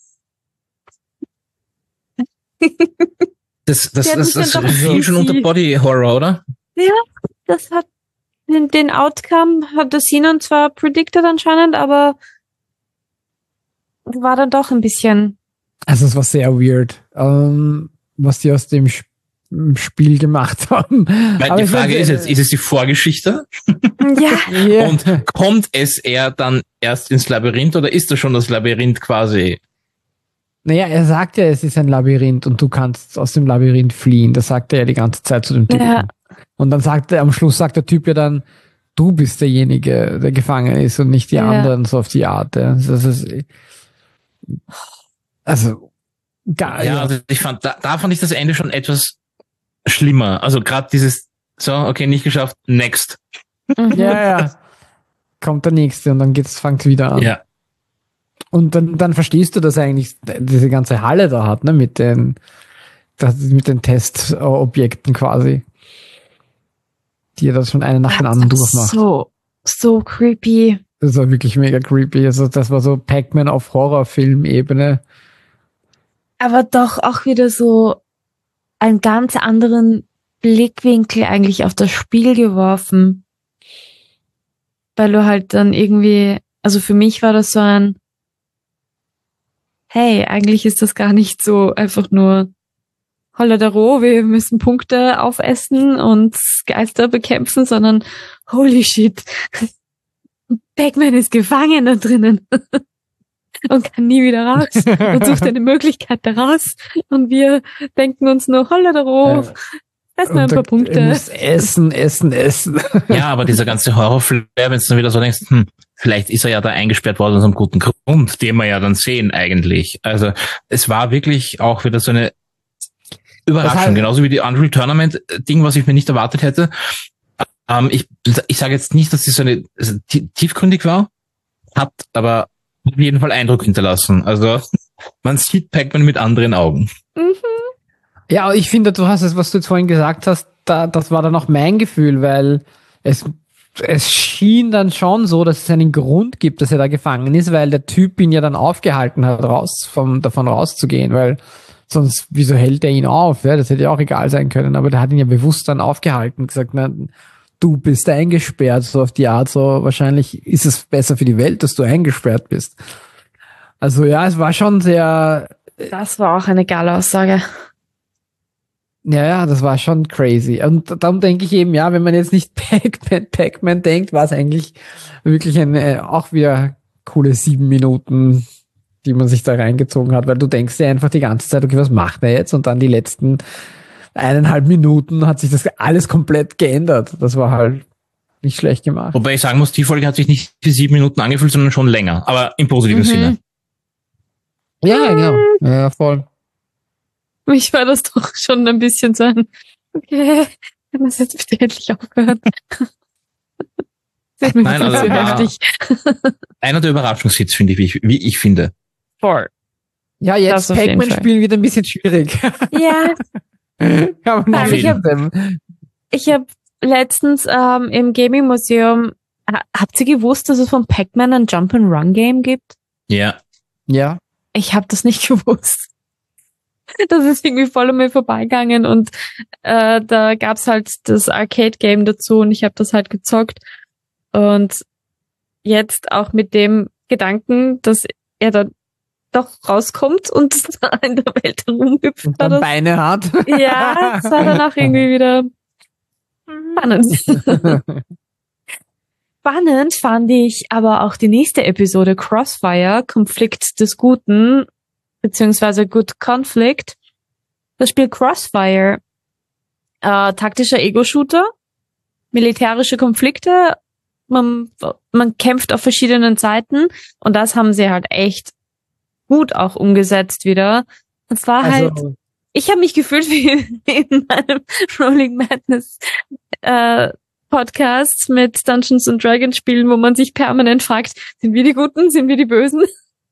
Das Die hat mich dann doch fiel schon unter sie- Body Horror, oder? Das hat den Outcome hat das Sinan zwar predicted anscheinend, aber war dann doch ein bisschen. Also es war sehr weird, was die aus dem Spiel gemacht haben. Weil Aber die ich Frage weiß, ist jetzt, ist es die Vorgeschichte? Ja, ja. Und kommt es eher dann erst ins Labyrinth oder ist das schon das Labyrinth quasi? Naja, er sagt ja, es ist ein Labyrinth und du kannst aus dem Labyrinth fliehen. Das sagt er ja die ganze Zeit zu dem Typen. Ja. Und dann am Schluss sagt der Typ ja dann, du bist derjenige, der gefangen ist und nicht die Ja. anderen, so auf die Art. Ja. Das ist, also, Ja, also ich fand, da fand ich das Ende schon etwas schlimmer. Also gerade dieses, so, okay, nicht geschafft, next. Mhm. ja. Kommt der nächste und dann fängt es wieder an. Ja. Und dann verstehst du, dass eigentlich diese ganze Halle da hat, ne, mit den Testobjekten quasi. Die er das schon eine nach den anderen durchmacht. So creepy. Das war wirklich mega creepy. Also das war so Pac-Man auf Horrorfilm-Ebene. Aber doch auch wieder so einen ganz anderen Blickwinkel eigentlich auf das Spiel geworfen. Weil du halt dann irgendwie, also für mich war das so ein, hey, eigentlich ist das gar nicht so einfach nur Holladaro, wir müssen Punkte aufessen und Geister bekämpfen, sondern holy shit, Pac-Man ist gefangen da drinnen und kann nie wieder raus und sucht eine Möglichkeit da raus und wir denken uns nur Holladaro, erst mal ein paar Er Punkte. muss essen. Ja, aber dieser ganze Horrorflair, wenn du dann wieder so denkst, vielleicht ist er ja da eingesperrt worden aus einem guten Grund, den wir ja dann sehen eigentlich. Also es war wirklich auch wieder so eine Überraschung, Das heißt- genauso wie die Unreal Tournament Ding, was ich mir nicht erwartet hätte. Ich sage jetzt nicht, dass die so eine tiefgründig war, hat aber auf jeden Fall Eindruck hinterlassen. Also man sieht Pac-Man mit anderen Augen. Ja, aber ich finde, du hast es, was du jetzt vorhin gesagt hast, das war dann auch mein Gefühl, weil es schien dann schon so, dass es einen Grund gibt, dass er da gefangen ist, weil der Typ ihn ja dann aufgehalten hat, davon rauszugehen, weil sonst, wieso hält er ihn auf? Ja, das hätte ja auch egal sein können, aber der hat ihn ja bewusst dann aufgehalten und gesagt, na, du bist eingesperrt, so auf die Art, so wahrscheinlich ist es besser für die Welt, dass du eingesperrt bist. Also ja, es war schon sehr... Das war auch eine geile Aussage. Ja, das war schon crazy. Und darum denke ich eben, ja, wenn man jetzt nicht Pac-Man denkt, war es eigentlich wirklich auch wieder coole 7 Minuten, die man sich da reingezogen hat, weil du denkst dir einfach die ganze Zeit, okay, was macht er jetzt? Und dann die letzten 1,5 Minuten hat sich das alles komplett geändert. Das war halt nicht schlecht gemacht. Wobei ich sagen muss, die Folge hat sich nicht für 7 Minuten angefühlt, sondern schon länger, aber im positiven Sinne. Ja, genau. Ja, voll. Mich war das doch schon ein bisschen so ein, okay, kann das jetzt bitte endlich aufhören? Das ist mir Nein, also zu heftig. Einer der Überraschungshits, finde ich, wie ich finde. Voll. Ja, jetzt Das auf jeden Pac-Man Fall. spielen wird ein bisschen schwierig. Ja, Kann man Nein, nicht ich hab- stimmen. ich habe letztens im Gaming Museum, habt ihr gewusst, dass es von Pac-Man ein Jump-and-Run-Game gibt? Ja. Ja. Ich habe das nicht gewusst. Das ist irgendwie voll an mir vorbeigegangen und da gab's halt das Arcade-Game dazu und ich habe das halt gezockt. Und jetzt auch mit dem Gedanken, dass er dann doch rauskommt und in der Welt herumhüpft. Und war dann das, Beine hat. ja, das war danach irgendwie wieder spannend. Spannend fand ich aber auch die nächste Episode Crossfire, Konflikt des Guten, beziehungsweise Good Conflict. Das Spiel Crossfire, taktischer Ego-Shooter, militärische Konflikte, man kämpft auf verschiedenen Seiten und das haben sie halt echt gut auch umgesetzt wieder. Es war halt, ich habe mich gefühlt wie in meinem Rolling Madness Podcast mit Dungeons and Dragons Spielen, wo man sich permanent fragt, sind wir die Guten, sind wir die Bösen?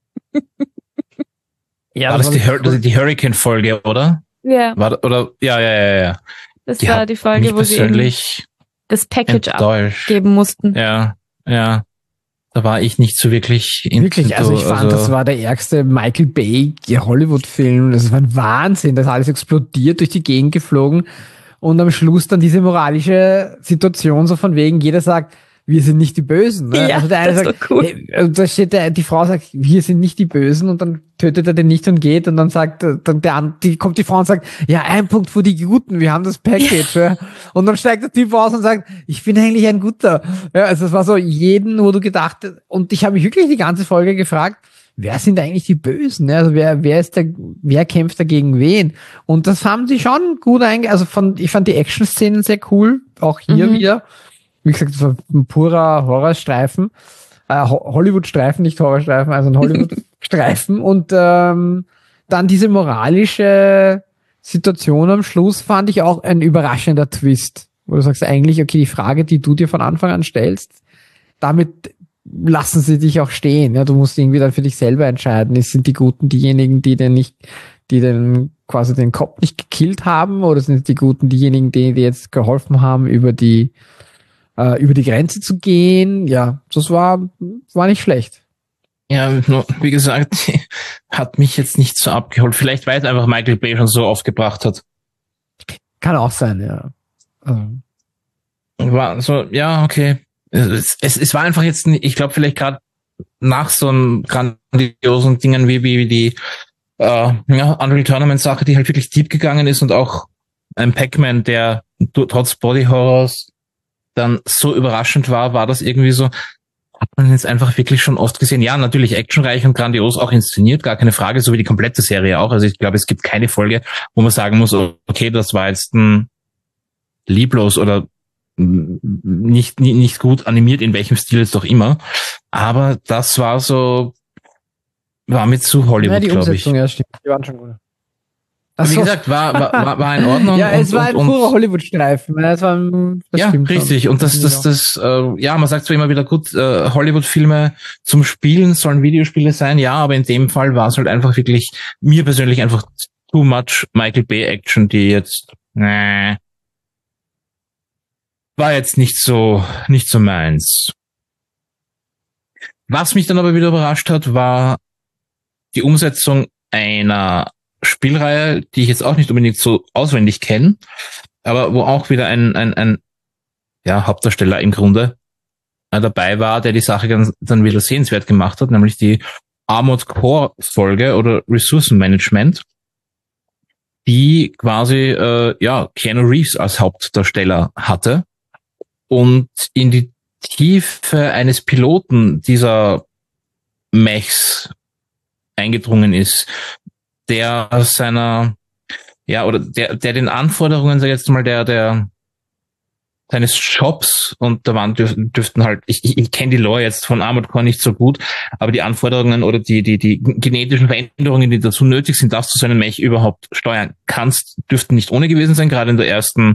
ja, War das die Hurricane-Folge, oder? Ja, Ja. das Die war hat die Folge, mich wo sie eben persönlich das Package enttäuscht. abgeben mussten. Ja. Da war ich nicht so wirklich Wirklich, also ich fand, das war der ärgste Michael Bay Hollywood-Film. Das war ein Wahnsinn, das ist alles explodiert, durch die Gegend geflogen und am Schluss dann diese moralische Situation so von wegen, jeder sagt, wir sind nicht die Bösen. Ne? Ja, also der eine das sagt, war cool. hey, da steht die Frau sagt, wir sind nicht die Bösen und dann tötet er den nicht und geht und dann sagt, kommt die Frau und sagt, ja, 1 Punkt für die Guten, wir haben das Package. Ja. Und dann steigt der Typ aus und sagt, ich bin eigentlich ein Guter. Ja, also es war so jeden, wo du gedacht, und ich habe mich wirklich die ganze Folge gefragt, wer sind eigentlich die Bösen? Ja, also wer kämpft dagegen wen? Und das haben sie schon gut ich fand die Action-Szenen sehr cool, auch hier wieder. Wie gesagt, das war ein purer Horrorstreifen. Hollywood-Streifen, nicht Horrorstreifen, also ein Hollywood-Streifen. Und dann diese moralische Situation am Schluss fand ich auch ein überraschender Twist. Wo du sagst eigentlich, okay, die Frage, die du dir von Anfang an stellst, damit lassen sie dich auch stehen. Ja, du musst irgendwie dann für dich selber entscheiden. Sind die Guten diejenigen, die den quasi den Kopf nicht gekillt haben, oder sind die Guten diejenigen, die jetzt geholfen haben, über die Grenze zu gehen? Ja, das war nicht schlecht. Ja, nur, wie gesagt, hat mich jetzt nicht so abgeholt. Vielleicht, weil es einfach Michael Bay schon so oft gebracht hat. Kann auch sein, ja. War so, ja, okay. Es war einfach jetzt, ich glaube, vielleicht gerade nach so einem grandiosen Dingen wie die Unreal Tournament Sache, die halt wirklich deep gegangen ist, und auch ein Pac-Man, der trotz Body Horrors dann so überraschend war das irgendwie so, hat man jetzt einfach wirklich schon oft gesehen. Ja, natürlich actionreich und grandios auch inszeniert, gar keine Frage, so wie die komplette Serie auch. Also ich glaube, es gibt keine Folge, wo man sagen muss, okay, das war jetzt ein lieblos oder nicht gut animiert, in welchem Stil es doch immer. Aber das war mit zu Hollywood, die glaube ich. Umsetzung, ja, stimmt. Die waren schon gut. Wie gesagt, war in Ordnung. Ja, es war ein purer Hollywood-Streifen. Das ja, stimmt richtig. schon. Und man sagt zwar immer wieder, gut, Hollywood-Filme zum Spielen sollen Videospiele sein, ja, aber in dem Fall war es halt einfach wirklich, mir persönlich einfach too much Michael Bay Action, die jetzt, war jetzt nicht so meins. Was mich dann aber wieder überrascht hat, war die Umsetzung einer Spielreihe, die ich jetzt auch nicht unbedingt so auswendig kenne, aber wo auch wieder ein Hauptdarsteller im Grunde dabei war, der die Sache dann wieder sehenswert gemacht hat, nämlich die Armored Core Folge oder Ressourcenmanagement, die quasi Keanu Reeves als Hauptdarsteller hatte und in die Tiefe eines Piloten dieser Mechs eingedrungen ist, der den Anforderungen, sag ich jetzt mal, der seines Jobs, und da waren dürften halt, ich kenne die Lore jetzt von Armored Core nicht so gut, aber die Anforderungen oder die genetischen Veränderungen, die dazu nötig sind, dass du so einen Mech überhaupt steuern kannst, dürften nicht ohne gewesen sein, gerade in der ersten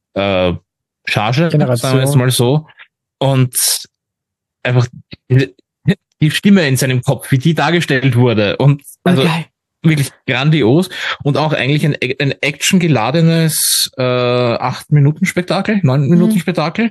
Charge, Generation. sagen wir jetzt mal so. Und einfach die Stimme in seinem Kopf, wie die dargestellt wurde, und also wirklich grandios und auch eigentlich ein actiongeladenes 8-Minuten-Spektakel, 9-Minuten-Spektakel.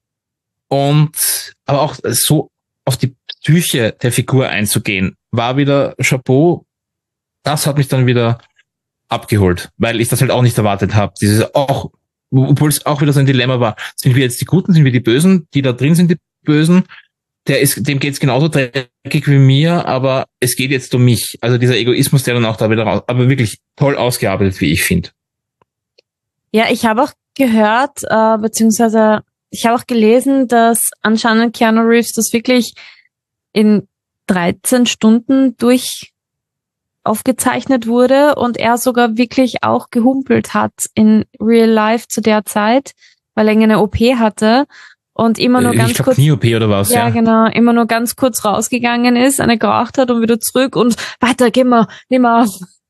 Und aber auch so auf die Psyche der Figur einzugehen, war wieder Chapeau. Das hat mich dann wieder abgeholt, weil ich das halt auch nicht erwartet habe. Obwohl es auch wieder so ein Dilemma war. Sind wir jetzt die Guten, sind wir die Bösen? Die da drin sind die Bösen. Dem geht's genauso dreckig wie mir, aber es geht jetzt um mich. Also dieser Egoismus, der dann auch da wieder raus, aber wirklich toll ausgearbeitet, wie ich finde. Ja, ich habe auch gehört, beziehungsweise ich habe auch gelesen, dass anscheinend Keanu Reeves das wirklich in 13 Stunden durch aufgezeichnet wurde und er sogar wirklich auch gehumpelt hat in Real Life zu der Zeit, weil er eine OP hatte. Und immer nur ganz kurz. Knie-OP oder was? Ja, genau. Immer nur ganz kurz rausgegangen ist, eine geraucht hat und wieder zurück und weiter, geh mal, nimm mal auf.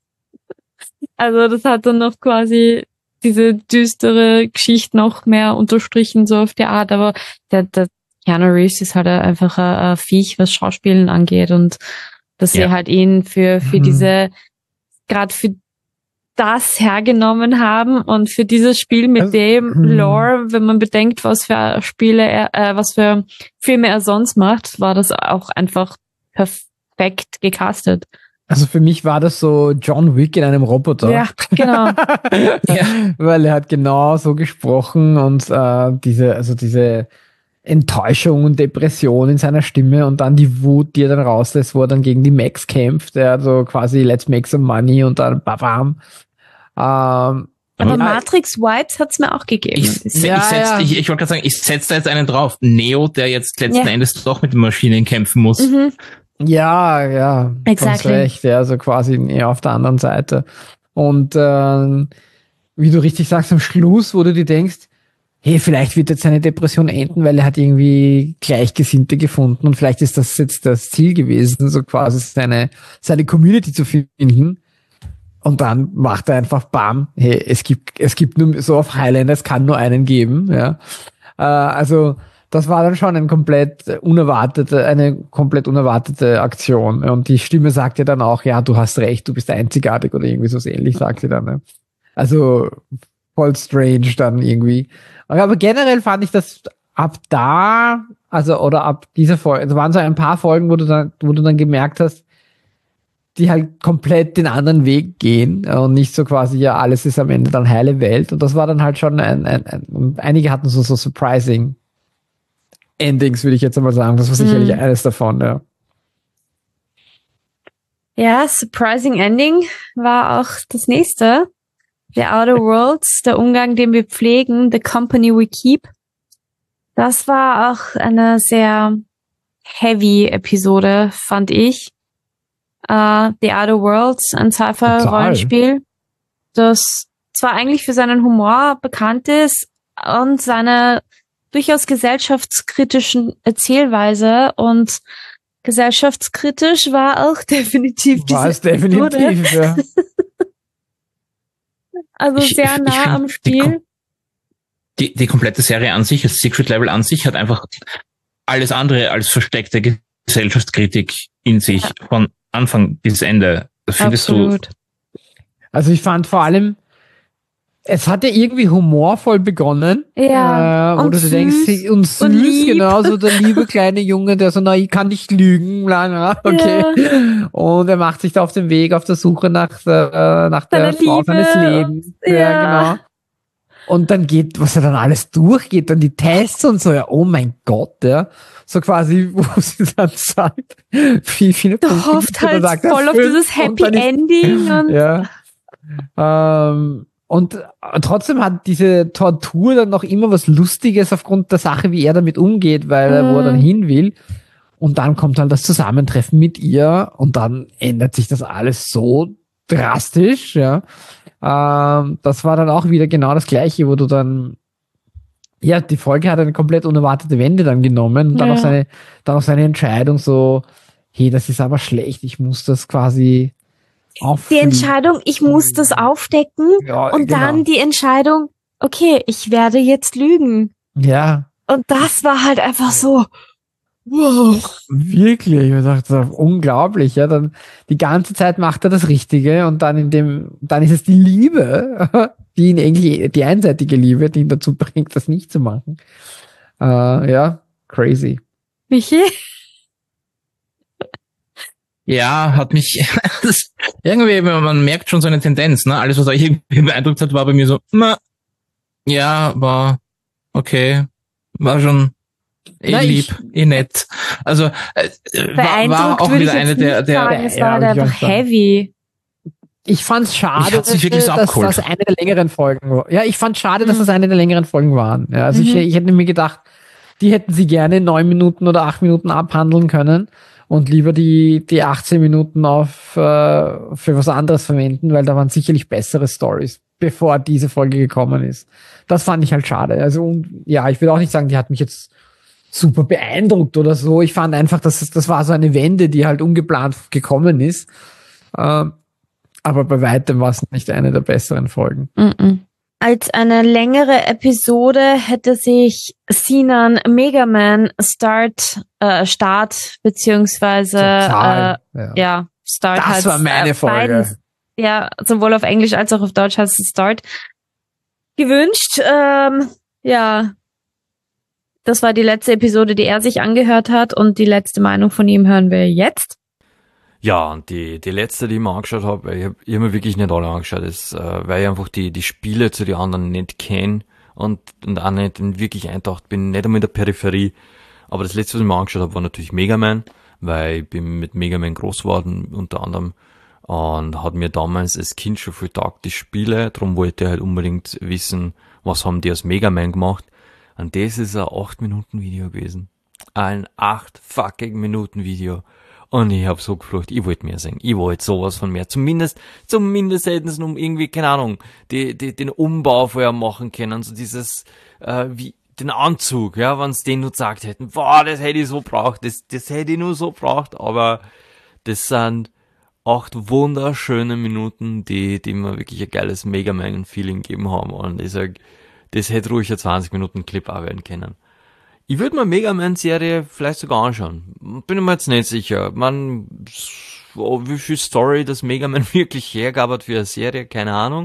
Also das hat dann noch quasi diese düstere Geschichte noch mehr unterstrichen, so auf die Art. Aber der Keanu Reeves ist halt einfach ein Viech, was Schauspielen angeht, und dass sie halt ihn für diese, gerade für das hergenommen haben und für dieses Spiel mit dem Lore, wenn man bedenkt, was für Spiele was für Filme er sonst macht, war das auch einfach perfekt gecastet. Also für mich war das so John Wick in einem Roboter. Ja, genau. Weil er hat genau so gesprochen und diese Enttäuschung und Depression in seiner Stimme und dann die Wut, die er dann rauslässt, wo er dann gegen die Max kämpft, der so quasi let's make some money und dann bam. Aber Matrix Vibes hat's mir auch gegeben. Ich wollte gerade sagen, ich setze da jetzt einen drauf. Neo, der jetzt letzten Endes doch mit den Maschinen kämpfen muss. Mhm. Ja. Exactly. Recht, ja, also quasi eher auf der anderen Seite. Und wie du richtig sagst, am Schluss, wo du dir denkst, hey, vielleicht wird jetzt seine Depression enden, weil er hat irgendwie Gleichgesinnte gefunden und vielleicht ist das jetzt das Ziel gewesen, so quasi seine Community zu finden. Und dann macht er einfach bam, hey, es gibt nur so auf Highlander, es kann nur einen geben, ja. Also, das war dann schon eine komplett unerwartete Aktion. Und die Stimme sagt ja dann auch, ja, du hast recht, du bist einzigartig oder irgendwie so ähnlich, sagt sie dann, ne? Also, voll strange dann irgendwie. Aber generell fand ich das ab dieser Folge, es waren so ein paar Folgen, wo du dann gemerkt hast, die halt komplett den anderen Weg gehen und nicht so quasi, ja, alles ist am Ende dann heile Welt. Und das war dann halt schon einige hatten so surprising Endings, würde ich jetzt einmal sagen. Das war sicherlich eines davon, ja. Ja, surprising Ending war auch das nächste. The Outer Worlds, der Umgang, den wir pflegen, the company we keep. Das war auch eine sehr heavy Episode, fand ich. The Outer Worlds, ein Sci-Fi-Rollenspiel, das zwar eigentlich für seinen Humor bekannt ist und seine durchaus gesellschaftskritischen Erzählweise, und gesellschaftskritisch war auch definitiv diese Episode. Definitiv, ja. Also sehr nah am Spiel. Die komplette Serie an sich, das Secret Level an sich, hat einfach alles andere als versteckte Gesellschaftskritik in sich, von Anfang bis Ende. Das findest du. Also ich fand vor allem, Es hat ja irgendwie humorvoll begonnen. Ja, wo und du dir denkst, und süß, lieb. genau, so der liebe kleine Junge, der so, na, ich kann nicht lügen, bla, okay. Ja. Und er macht sich da auf den Weg auf der Suche nach der Seine Frau Liebe. seines Lebens. Ja, genau. Und dann geht, was er dann alles durchgeht, dann die Tests und so, ja, oh mein Gott, ja. So quasi, wo sie dann sagt, wie viele Du Punkte hofft gibt's? Und dann halt sagt er voll auf 5 dieses und Happy dann ist- Ending und Ja. Und trotzdem hat diese Tortur dann noch immer was Lustiges aufgrund der Sache, wie er damit umgeht, weil wo er dann hin will. Und dann kommt halt das Zusammentreffen mit ihr und dann ändert sich das alles so drastisch, ja. Das war dann auch wieder genau das Gleiche, wo du dann, ja, die Folge hat eine komplett unerwartete Wende dann genommen und dann auch seine Entscheidung so, hey, das ist aber schlecht, ich muss das quasi die auffliegen. Entscheidung, ich muss das aufdecken Ja, und genau. dann die Entscheidung, okay, ich werde jetzt lügen. Ja, Und das war halt einfach so, wow. wirklich. Ich dachte, unglaublich, ja. Dann die ganze Zeit macht er das Richtige und dann dann ist es die Liebe, die ihn irgendwie, die einseitige Liebe, die ihn dazu bringt, das nicht zu machen. Ja, crazy. Michi? Ja, hat mich irgendwie, man merkt schon so eine Tendenz, ne? Alles, was euch irgendwie beeindruckt hat, war bei mir so, na, ja, war okay, war schon Na, lieb, nett. Also war Beeindruckt auch würde ich wieder eine jetzt der, nicht sagen, der es ja, war halt würde ich einfach auch sagen. heavy. Ich fand's schade, Ich hat's nicht wirklich so dass abgeholt. das eine der längeren Folgen war. Ja, ich fand schade, dass das eine der längeren Folgen waren. Ja, also ich hätte mir gedacht, die hätten sie gerne in 9 Minuten oder 8 Minuten abhandeln können und lieber die 18 Minuten für was anderes verwenden, weil da waren sicherlich bessere Stories, bevor diese Folge gekommen ist. Das fand ich halt schade. Also, und, ja, ich würde auch nicht sagen, die hat mich jetzt super beeindruckt oder so. Ich fand einfach, das war so eine Wende, die halt ungeplant gekommen ist. Aber bei weitem war es nicht eine der besseren Folgen. Als eine längere Episode hätte sich Sinan Mega Man Start beziehungsweise Total, ja, Start Das heißt, war meine Folge. beiden, ja, sowohl auf Englisch als auch auf Deutsch heißt es Start gewünscht. Ja, das war die letzte Episode, die er sich angehört hat und die letzte Meinung von ihm hören wir jetzt. Ja, und die letzte, die ich mir angeschaut habe, weil ich hab mir wirklich nicht alle angeschaut, ist, weil ich einfach die Spiele zu den anderen nicht kenne und auch nicht wirklich eintaucht bin, nicht einmal in der Peripherie. Aber das letzte, was ich mir angeschaut habe, war natürlich Mega Man, weil ich bin mit Mega Man groß geworden, unter anderem, und hat mir damals als Kind schon viel taugt, die Spiele, darum wollte ich halt unbedingt wissen, was haben die aus Mega Man gemacht. Und das ist ein 8-Minuten-Video gewesen. Ein 8-fucking-Minuten-Video. Und ich hab so geflucht, ich wollte mehr sehen. Ich wollte sowas von mehr. Zumindest hätten sie um irgendwie, keine Ahnung, den Umbau vorher machen können. So dieses, wie, den Anzug, ja, wenn sie den nur gesagt hätten, boah, das hätte ich so braucht, das hätte ich nur so braucht. Aber das sind 8 wunderschöne Minuten, die mir wirklich ein geiles Mega Man-Feeling gegeben haben. Und ich sag, das hätte ruhig ein 20-Minuten-Clip auch werden können. Ich würde mir Mega Man-Serie vielleicht sogar anschauen. Bin ich mir jetzt nicht sicher. Wie viel Story das Mega Man wirklich hergab hat für eine Serie, keine Ahnung.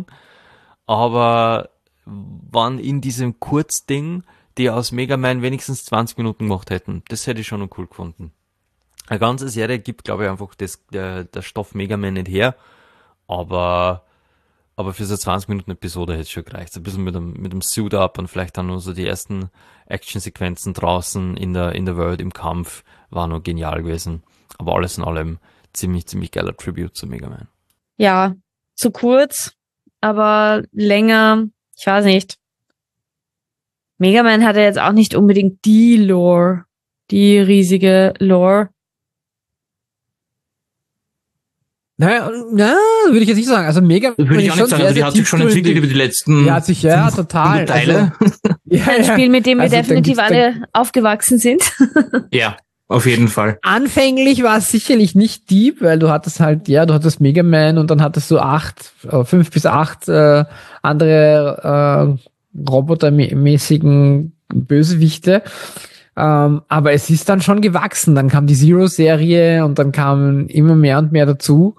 Aber wann in diesem Kurzding, die aus Mega Man wenigstens 20 Minuten gemacht hätten, das hätte ich schon noch cool gefunden. Eine ganze Serie gibt, glaube ich, einfach der Stoff Mega Man nicht her. Aber für so 20 Minuten Episode hätte es schon gereicht. So ein bisschen mit dem Suit up und vielleicht dann nur so die ersten Actionsequenzen draußen in der World im Kampf war noch genial gewesen. Aber alles in allem ziemlich geiler Tribute zu Mega Man. Ja, zu kurz, aber länger, ich weiß nicht. Mega Man hatte jetzt auch nicht unbedingt die Lore, die riesige Lore. Naja, würde ich jetzt nicht sagen. Also Mega Man Würde ich auch nicht sagen, also die hat sich schon entwickelt über die letzten Die hat sich, ja, total. Teile. Also, ja, Ein Spiel, mit dem wir Also, dann definitiv gibt's alle aufgewachsen sind. Ja, auf jeden Fall. Anfänglich war es sicherlich nicht deep, weil du hattest halt, ja, du hattest Mega Man und dann hattest du 5 bis 8 andere robotermäßigen Bösewichte. Aber es ist dann schon gewachsen. Dann kam die Zero-Serie und dann kamen immer mehr und mehr dazu.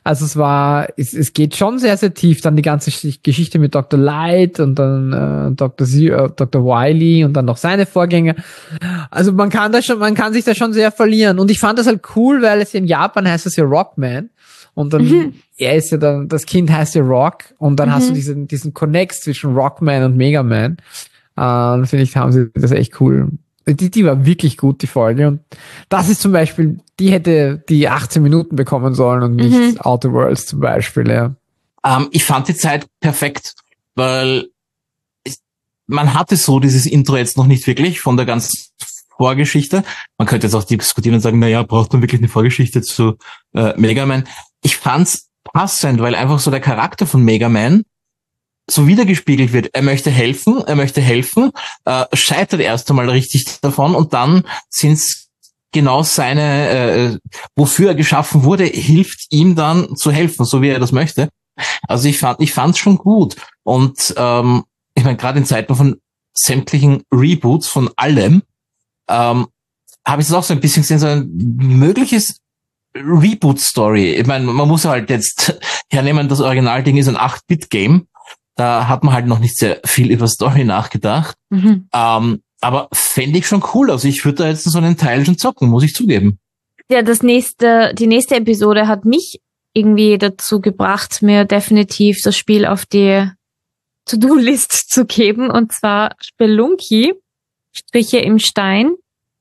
Also es geht schon sehr, sehr tief. Dann die ganze Geschichte mit Dr. Light und dann Dr. Wily und dann noch seine Vorgänger. Also man kann sich da schon sehr verlieren. Und ich fand das halt cool, weil es in Japan heißt es ja Rockman. Und dann, er ist ja dann, das Kind heißt ja Rock. Und dann hast du diesen Connect zwischen Rockman und Mega Man. Finde ich, haben sie das echt cool. Die war wirklich gut, die Folge. Und das ist zum Beispiel, die hätte die 18 Minuten bekommen sollen und nicht Outer Worlds zum Beispiel, ja. Ich fand die Zeit perfekt, weil man hatte so dieses Intro jetzt noch nicht wirklich von der ganzen Vorgeschichte. Man könnte jetzt auch diskutieren und sagen, na ja, braucht man wirklich eine Vorgeschichte zu Mega Man? Ich fand's passend, weil einfach so der Charakter von Mega Man so wiedergespiegelt wird. Er möchte helfen, scheitert erst einmal richtig davon und dann sind's genau seine, wofür er geschaffen wurde, hilft ihm dann zu helfen, so wie er das möchte. Also ich fand's schon gut. Und ich meine, gerade in Zeiten von sämtlichen Reboots von allem, habe ich es auch so ein bisschen gesehen, so ein mögliches Reboot-Story. Ich meine, man muss halt jetzt hernehmen, das Originalding ist ein 8-Bit-Game. Da hat man halt noch nicht sehr viel über Story nachgedacht. Aber fände ich schon cool. Also ich würde da jetzt so einen Teil schon zocken, muss ich zugeben. Ja, die nächste Episode hat mich irgendwie dazu gebracht, mir definitiv das Spiel auf die To-Do-List zu geben. Und zwar Spelunky, Striche im Stein.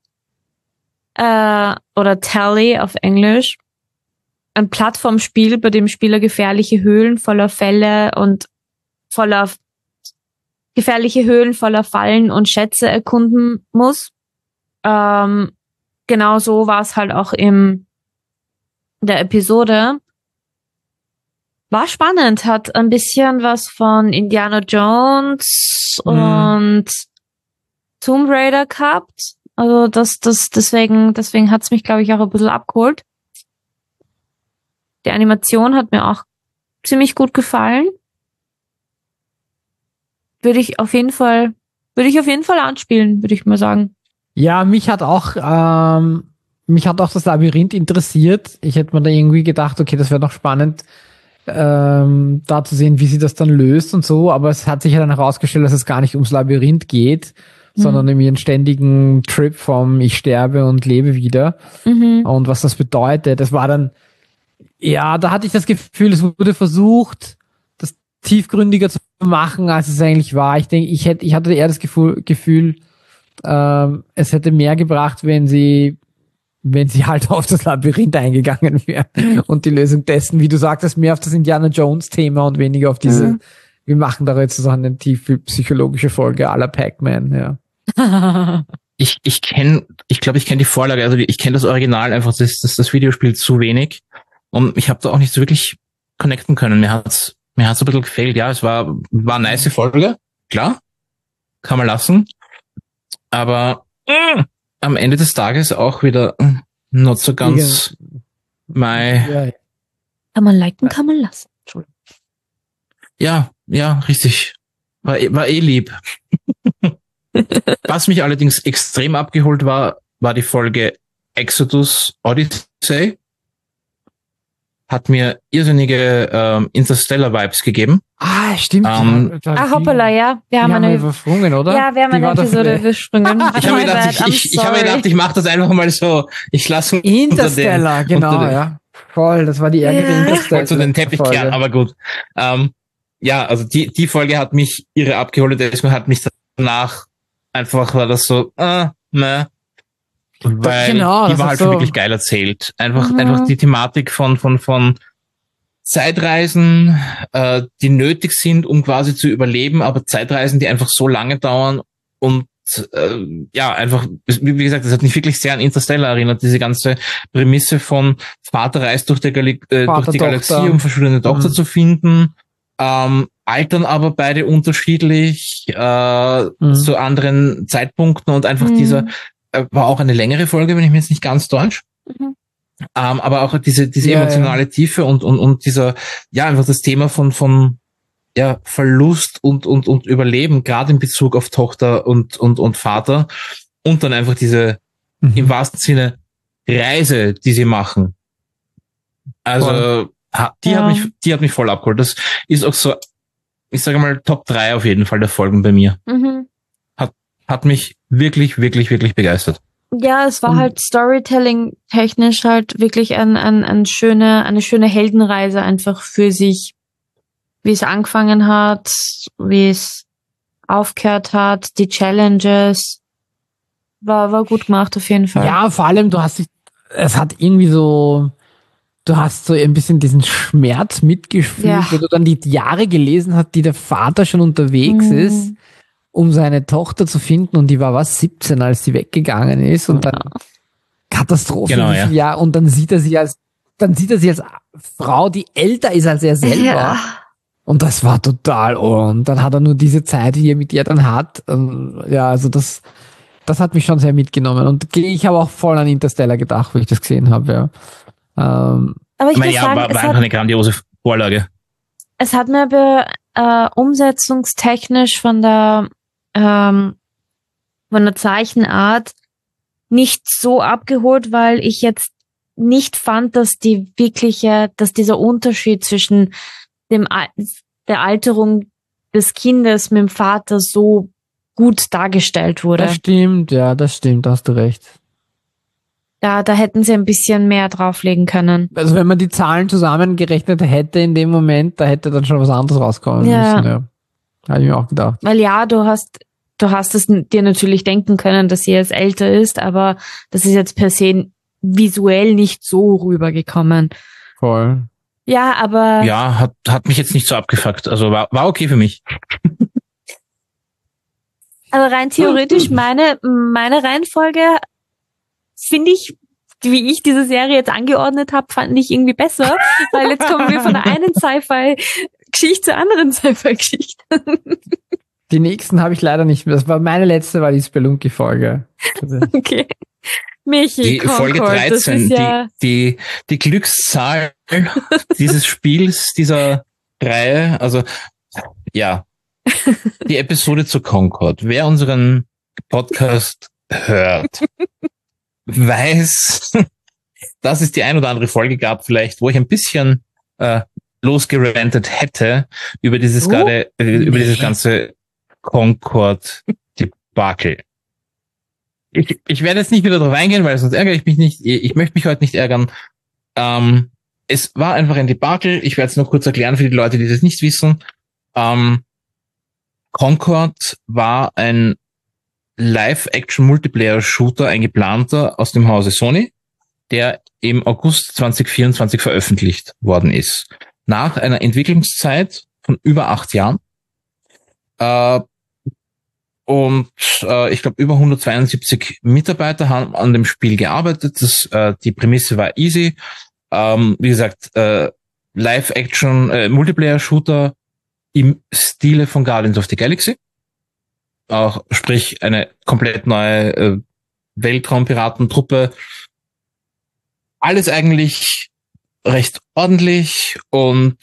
Oder Tally auf Englisch. Ein Plattformspiel, bei dem Spieler gefährliche Höhlen voller Fallen und Schätze erkunden muss. Genau so war es halt auch in der Episode. War spannend, hat ein bisschen was von Indiana Jones und Tomb Raider gehabt. Also deswegen hat's mich, glaube ich, auch ein bisschen abgeholt. Die Animation hat mir auch ziemlich gut gefallen. Würde ich auf jeden Fall anspielen, würde ich mal sagen. Ja, mich hat auch das Labyrinth interessiert. Ich hätte mir da irgendwie gedacht, okay, das wäre noch spannend, da zu sehen, wie sie das dann löst und so. Aber es hat sich ja dann herausgestellt, dass es gar nicht ums Labyrinth geht, sondern um ihren ständigen Trip vom Ich sterbe und lebe wieder. Und was das bedeutet, das war dann, ja, da hatte ich das Gefühl, es wurde versucht, das tiefgründiger zu machen, als es eigentlich war. Ich denke, ich hatte eher das Gefühl, es hätte mehr gebracht, wenn sie halt auf das Labyrinth eingegangen wäre und die Lösung dessen, wie du sagtest, mehr auf das Indiana Jones Thema und weniger auf diese, wir machen da jetzt so eine tiefe psychologische Folge à la Pac-Man, ja. Ich glaube, ich kenne die Vorlage, also ich kenne das Original einfach, das Videospiel zu wenig und ich habe da auch nicht so wirklich connecten können. Mir hat's ein bisschen gefehlt. Ja, es war eine nice Folge, klar, kann man lassen, aber am Ende des Tages auch wieder not so ganz my... Kann man liken, kann man lassen. Entschuldigung. Ja, richtig. War lieb. Was mich allerdings extrem abgeholt war die Folge Exodus Odyssey. Hat mir irrsinnige Interstellar-Vibes gegeben. Ah, stimmt. Hoppala, ja. Wir haben eine übersprungen, oder? Ja, wir haben eine Episode übersprungen. Ich habe mir gedacht, ich mache das einfach mal so. Ich lasse Interstellar, genau, ja. Voll, das war die ärgere Interstellar. Ich wollte so den Teppich kehren, aber gut. Ja, also die Folge hat mich irre abgeholt, deswegen hat mich danach einfach war das so, ne. Weil genau, die war halt so wirklich geil erzählt. Einfach die Thematik von Zeitreisen, die nötig sind, um quasi zu überleben, aber Zeitreisen, die einfach so lange dauern und einfach, wie gesagt, das hat mich wirklich sehr an Interstellar erinnert, diese ganze Prämisse von Vater reist durch die Galaxie, um verschiedene Tochter zu finden, altern aber beide unterschiedlich zu anderen Zeitpunkten und einfach dieser war auch eine längere Folge, wenn ich mir jetzt nicht ganz täusche. Aber auch diese emotionale Tiefe und dieser, ja, einfach das Thema von Verlust und Überleben, gerade in Bezug auf Tochter und Vater. Und dann einfach diese, im wahrsten Sinne, Reise, die sie machen. Also, Ja. Die hat mich voll abgeholt. Das ist auch so, ich sage mal, Top 3 auf jeden Fall der Folgen bei mir. Mhm. Hat mich wirklich, wirklich, wirklich begeistert. Ja, es war halt Storytelling-technisch halt wirklich eine schöne Heldenreise einfach für sich, wie es angefangen hat, wie es aufgehört hat, die Challenges. War gut gemacht auf jeden Fall. Ja, vor allem, du hast so ein bisschen diesen Schmerz mitgefühlt, Ja. wo du dann die Jahre gelesen hast, die der Vater schon unterwegs ist, um seine Tochter zu finden, und die war 17, als sie weggegangen ist, und dann Katastrophe, Genau, wie viel Jahr, und dann sieht er sie als Frau, die älter ist als er selber. Ja. Und das war total, und dann hat er nur diese Zeit, die er mit ihr dann hat. Ja, also das hat mich schon sehr mitgenommen. Und ich habe auch voll an Interstellar gedacht, wo ich das gesehen habe, ja. Aber ich Ich meine, muss ja, sagen, war einfach eine grandiose Vorlage. es hat mir aber umsetzungstechnisch von der Zeichenart nicht so abgeholt, weil ich jetzt nicht fand, dass dieser Unterschied zwischen der Alterung des Kindes mit dem Vater so gut dargestellt wurde. Das stimmt, da hast du recht. Da hätten sie ein bisschen mehr drauflegen können. Also wenn man die Zahlen zusammengerechnet hätte in dem Moment, da hätte dann schon was anderes rauskommen Ja. müssen. Ja. Habe ich mir auch gedacht. Weil ja, du hast es dir natürlich denken können, dass sie jetzt älter ist, aber das ist jetzt per se visuell nicht so rübergekommen. Voll. Ja, aber Ja, hat mich jetzt nicht so abgefuckt. Also war okay für mich. aber rein theoretisch meine Reihenfolge finde ich, wie ich diese Serie jetzt angeordnet habe, fand ich irgendwie besser, weil jetzt kommen wir von der einen Sci-Fi-Geschichte zur anderen Sci-Fi-Geschichte. Die nächsten habe ich leider nicht mehr. Das war meine letzte, war die Spelunky-Folge. Okay. Michi, Die Folge Concord, das 13, ist ja die Glückszahl dieses Spiels, dieser Reihe, also ja, die Episode zu Concord. Wer unseren Podcast hört, weiß, dass es die ein oder andere Folge gab, vielleicht, wo ich ein bisschen losgerantet hätte über dieses ganze Concord-Debakel. Ich werde jetzt nicht wieder darauf eingehen, weil sonst ärgere ich mich nicht. Ich möchte mich heute nicht ärgern. Es war einfach ein Debakel. Ich werde es nur kurz erklären für die Leute, die das nicht wissen. Concord war ein Live-Action-Multiplayer-Shooter, ein geplanter aus dem Hause Sony, der im August 2024 veröffentlicht worden ist. Nach einer Entwicklungszeit von über 8 Jahren. Ich glaube, über 172 Mitarbeiter haben an dem Spiel gearbeitet. Die Prämisse war easy. Wie gesagt, Live-Action, Multiplayer-Shooter im Stile von Guardians of the Galaxy. Auch, sprich, eine komplett neue Weltraumpiratentruppe. Alles eigentlich recht ordentlich und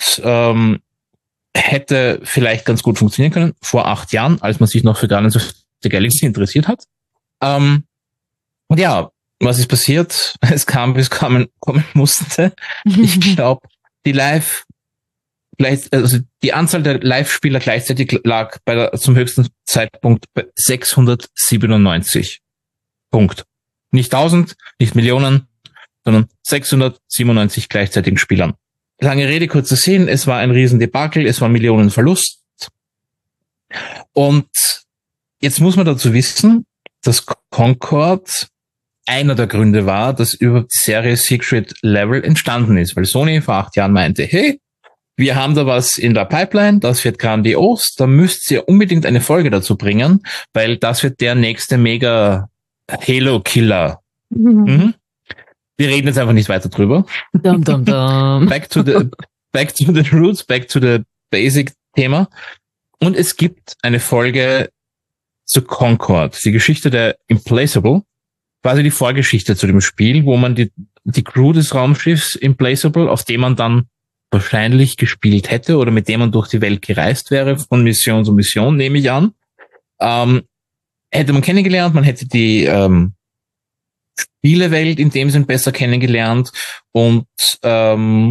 hätte vielleicht ganz gut funktionieren können, vor 8 Jahren, als man sich noch für Guardians of the Galaxy interessiert hat. Und ja, was ist passiert? Es kam, bis kommen musste. Ich glaube, die Anzahl der Live-Spieler gleichzeitig lag zum höchsten Zeitpunkt bei 697. Punkt. Nicht 1000, nicht Millionen, sondern 697 gleichzeitigen Spielern. Lange Rede, kurzer Sinn, es war ein Riesendebakel, es war Millionenverlust. Und jetzt muss man dazu wissen, dass Concord einer der Gründe war, dass über die Serie Secret Level entstanden ist, weil Sony vor 8 Jahren meinte, hey, wir haben da was in der Pipeline, das wird grandios, da müsst ihr unbedingt eine Folge dazu bringen, weil das wird der nächste mega Halo-Killer. Mhm. Wir reden jetzt einfach nicht weiter drüber. Dum, dum, dum. Back to the roots, back to the basic Thema. Und es gibt eine Folge zu Concord, die Geschichte der Implaceable, quasi die Vorgeschichte zu dem Spiel, wo man die Crew des Raumschiffs Implaceable, auf dem man dann wahrscheinlich gespielt hätte oder mit dem man durch die Welt gereist wäre, von Mission zu Mission, nehme ich an, hätte man kennengelernt, man hätte die Spielewelt in dem Sinn besser kennengelernt und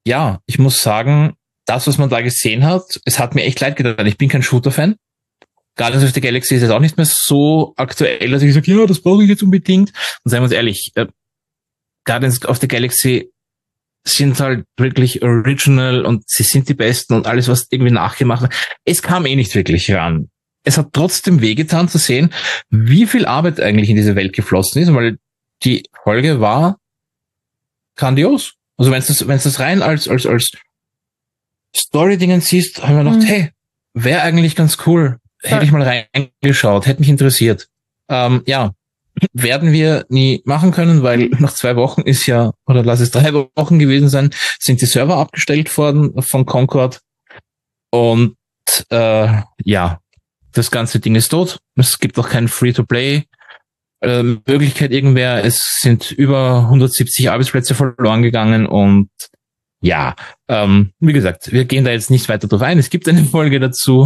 ja, ich muss sagen, das, was man da gesehen hat, es hat mir echt leid getan. Ich bin kein Shooter-Fan. Guardians of the Galaxy ist jetzt auch nicht mehr so aktuell, dass ich sage, ja, das brauche ich jetzt unbedingt. Und seien wir uns ehrlich, Guardians of the Galaxy sind halt wirklich original und sie sind die Besten und alles, was irgendwie nachgemacht wird. Es kam eh nicht wirklich ran. Es hat trotzdem wehgetan zu sehen, wie viel Arbeit eigentlich in diese Welt geflossen ist, weil die Folge war grandios. Also wenn du das rein als Story-Dingen siehst, haben wir gedacht, hey, wäre eigentlich ganz cool. Hätte ich mal reingeschaut, hätte mich interessiert. Ja, werden wir nie machen können, weil nach 2 Wochen ist ja, oder lass es 3 Wochen gewesen sein, sind die Server abgestellt worden von Concord. Und ja, das ganze Ding ist tot. Es gibt auch keinen Free-to-Play Möglichkeit irgendwer. Es sind über 170 Arbeitsplätze verloren gegangen und ja, wie gesagt, wir gehen da jetzt nicht weiter drauf ein. Es gibt eine Folge dazu.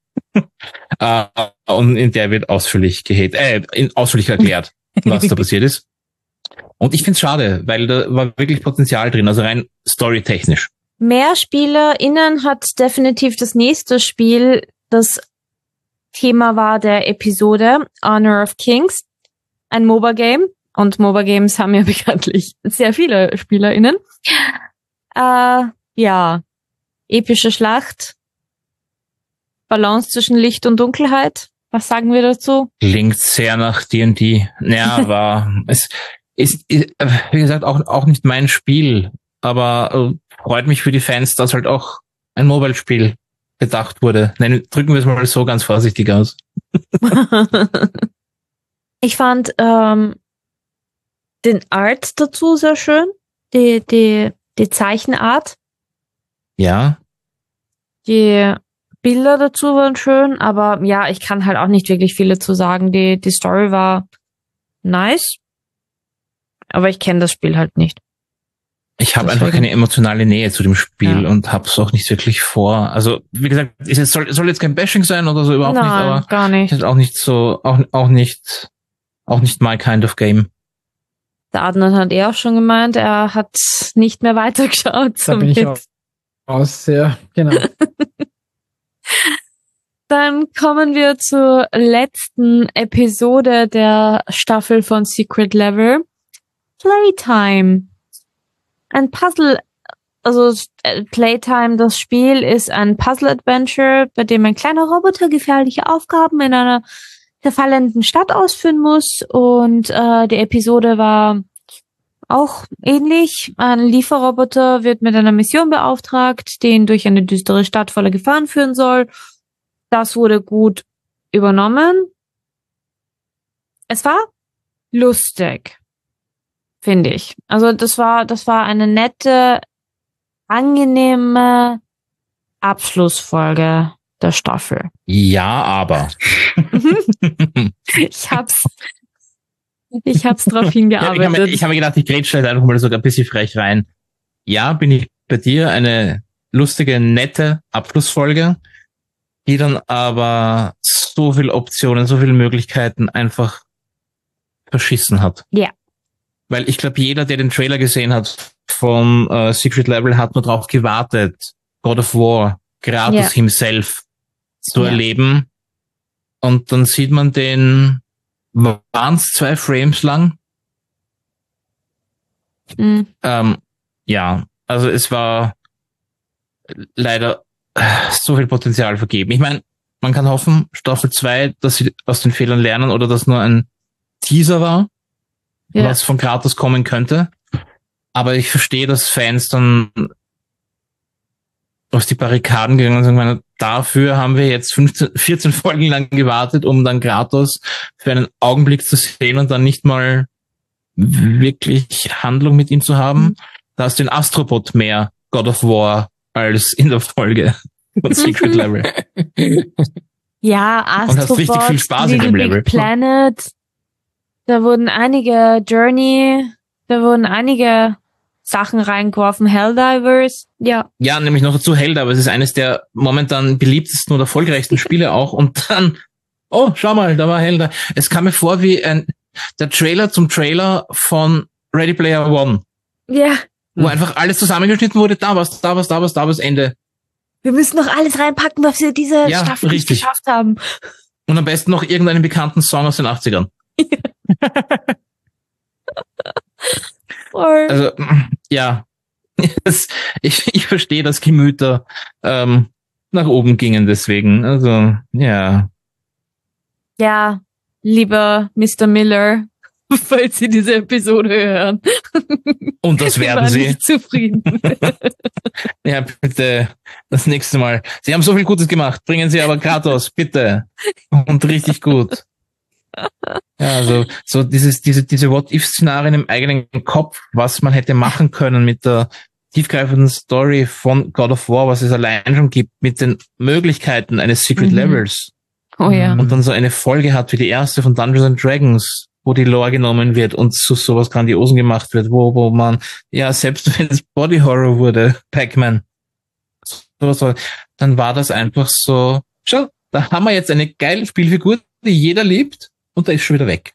Und in der wird ausführlich ausführlich erklärt, was da passiert ist. Und ich find's schade, weil da war wirklich Potenzial drin, also rein storytechnisch. Mehr SpielerInnen hat definitiv das nächste Spiel. Das Thema war der Episode Honor of Kings, ein MOBA-Game. Und MOBA-Games haben ja bekanntlich sehr viele SpielerInnen. Ja, epische Schlacht. Balance zwischen Licht und Dunkelheit. Was sagen wir dazu? Klingt sehr nach D&D. Ja, es ist, wie gesagt, auch nicht mein Spiel. Aber freut mich für die Fans, dass halt auch ein Mobile-Spiel bedacht wurde. Drücken wir es mal so ganz vorsichtig aus. Ich fand den Art dazu sehr schön. Die Zeichenart. Ja. Die Bilder dazu waren schön, aber ja, ich kann halt auch nicht wirklich viel dazu sagen. Die Story war nice, aber ich kenne das Spiel halt nicht. Ich habe einfach keine emotionale Nähe zu dem Spiel und habe es auch nicht wirklich vor. Also wie gesagt, soll jetzt kein Bashing sein oder so, überhaupt nicht, aber gar nicht. Ist auch nicht so, auch nicht my kind of game. Der Adnan hat auch schon gemeint, er hat nicht mehr weitergeschaut. Da bin ich auch aus, ja, genau. Dann kommen wir zur letzten Episode der Staffel von Secret Level. Playtime. Ein Puzzle, also Playtime, das Spiel ist ein Puzzle-Adventure, bei dem ein kleiner Roboter gefährliche Aufgaben in einer zerfallenden Stadt ausführen muss. Und die Episode war auch ähnlich. Ein Lieferroboter wird mit einer Mission beauftragt, die ihn durch eine düstere Stadt voller Gefahren führen soll. Das wurde gut übernommen. Es war lustig, finde ich. Also das war eine nette, angenehme Abschlussfolge der Staffel. Ja, aber. Ich hab's drauf hingearbeitet. Ich habe mir gedacht, ich grätsche halt einfach mal sogar ein bisschen frech rein. Ja, bin ich bei dir, eine lustige, nette Abschlussfolge, die dann aber so viele Optionen, so viele Möglichkeiten einfach verschissen hat. Ja. Weil ich glaube, jeder, der den Trailer gesehen hat von Secret Level, hat nur drauf gewartet, God of War, Kratos himself zu erleben. Und dann sieht man den, waren es 2 Frames lang? Ja, also es war leider so viel Potenzial vergeben. Ich meine, man kann hoffen, Staffel 2, dass sie aus den Fehlern lernen oder dass nur ein Teaser war, was von Kratos kommen könnte. Aber ich verstehe, dass Fans dann auf die Barrikaden gegangen sind und sagen, dafür haben wir jetzt 14 Folgen lang gewartet, um dann Kratos für einen Augenblick zu sehen und dann nicht mal wirklich Handlung mit ihm zu haben. Da hast du den Astrobot mehr God of War als in der Folge von Secret Level. Ja, Astrobot, und hast richtig viel Spaß in dem Level. Big Planet, da wurden einige Sachen reingeworfen, Helldivers, ja. Ja, nämlich noch dazu Helldivers, es ist eines der momentan beliebtesten oder erfolgreichsten Spiele auch und dann, oh, schau mal, da war Helldivers. Es kam mir vor wie der Trailer zum Trailer von Ready Player One. Ja. Wo einfach alles zusammengeschnitten wurde, da was, Ende. Wir müssen noch alles reinpacken, was wir diese Staffel nicht geschafft haben. Und am besten noch irgendeinen bekannten Song aus den 80ern. Also, ja. Ich verstehe, dass Gemüter nach oben gingen deswegen. Also, ja. Ja, lieber Mr. Miller, falls Sie diese Episode hören. Und das werden Sie. Nicht zufrieden. Ja, bitte, das nächste Mal. Sie haben so viel Gutes gemacht, bringen Sie aber Kratos, bitte. Und richtig gut. Ja, also so diese What-If-Szenarien im eigenen Kopf, was man hätte machen können mit der tiefgreifenden Story von God of War, was es allein schon gibt, mit den Möglichkeiten eines Secret Levels. Oh ja. Und dann so eine Folge hat wie die erste von Dungeons and Dragons, wo die Lore genommen wird und zu sowas Grandiosen gemacht wird, wo man, ja, selbst wenn es Body Horror wurde, Pac-Man, so, dann war das einfach so, schau, da haben wir jetzt eine geile Spielfigur, die jeder liebt, und da ist schon wieder weg.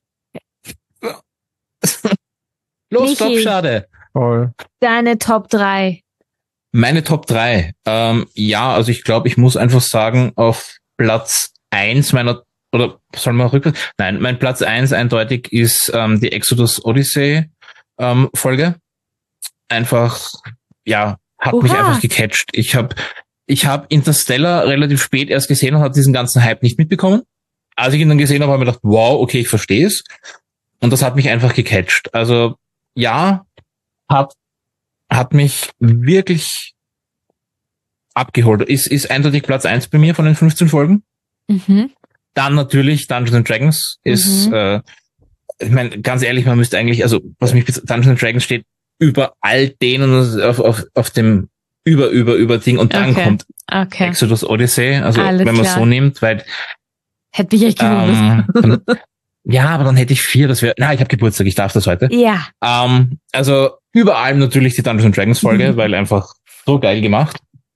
Los, Michi, stopp, schade. Voll. Deine Top 3. Meine Top 3. Ja, also ich glaube, ich muss einfach sagen, auf Platz 1 meiner, oder soll man rückwärts? Nein, mein Platz 1 eindeutig ist die Exodus Odyssey Folge. Einfach, ja, hat mich einfach gecatcht. Ich hab Interstellar relativ spät erst gesehen und habe diesen ganzen Hype nicht mitbekommen. Als ich ihn dann gesehen habe, habe ich mir gedacht, wow, okay, ich verstehe es. Und das hat mich einfach gecatcht. Also ja, hat mich wirklich abgeholt. Ist eindeutig Platz 1 bei mir von den 15 Folgen. Dann natürlich Dungeons and Dragons ist, ich meine, ganz ehrlich, man müsste eigentlich, also was mich mit Dungeons and Dragons steht, über all denen auf dem über Ding, und dann kommt Exodus Odyssey, also alles wenn man klar. so nimmt, weil Hätte ich echt gewusst. ja, aber dann hätte ich 4, das wäre, ich habe Geburtstag, ich darf das heute. Ja. Also über allem natürlich die Dungeons and Dragons Folge, weil einfach so geil gemacht.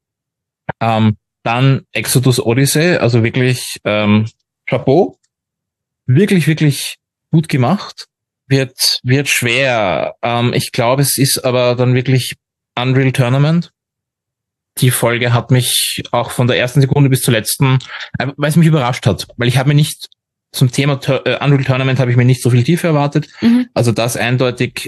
Dann Exodus Odyssey, also wirklich Chapeau. Wirklich, wirklich gut gemacht. Wird schwer. Ich glaube, es ist aber dann wirklich Unreal Tournament. Die Folge hat mich auch von der ersten Sekunde bis zur letzten, weil es mich überrascht hat, weil ich habe mir nicht zum Thema Unreal Tournament habe ich mir nicht so viel Tiefe erwartet. Also das eindeutig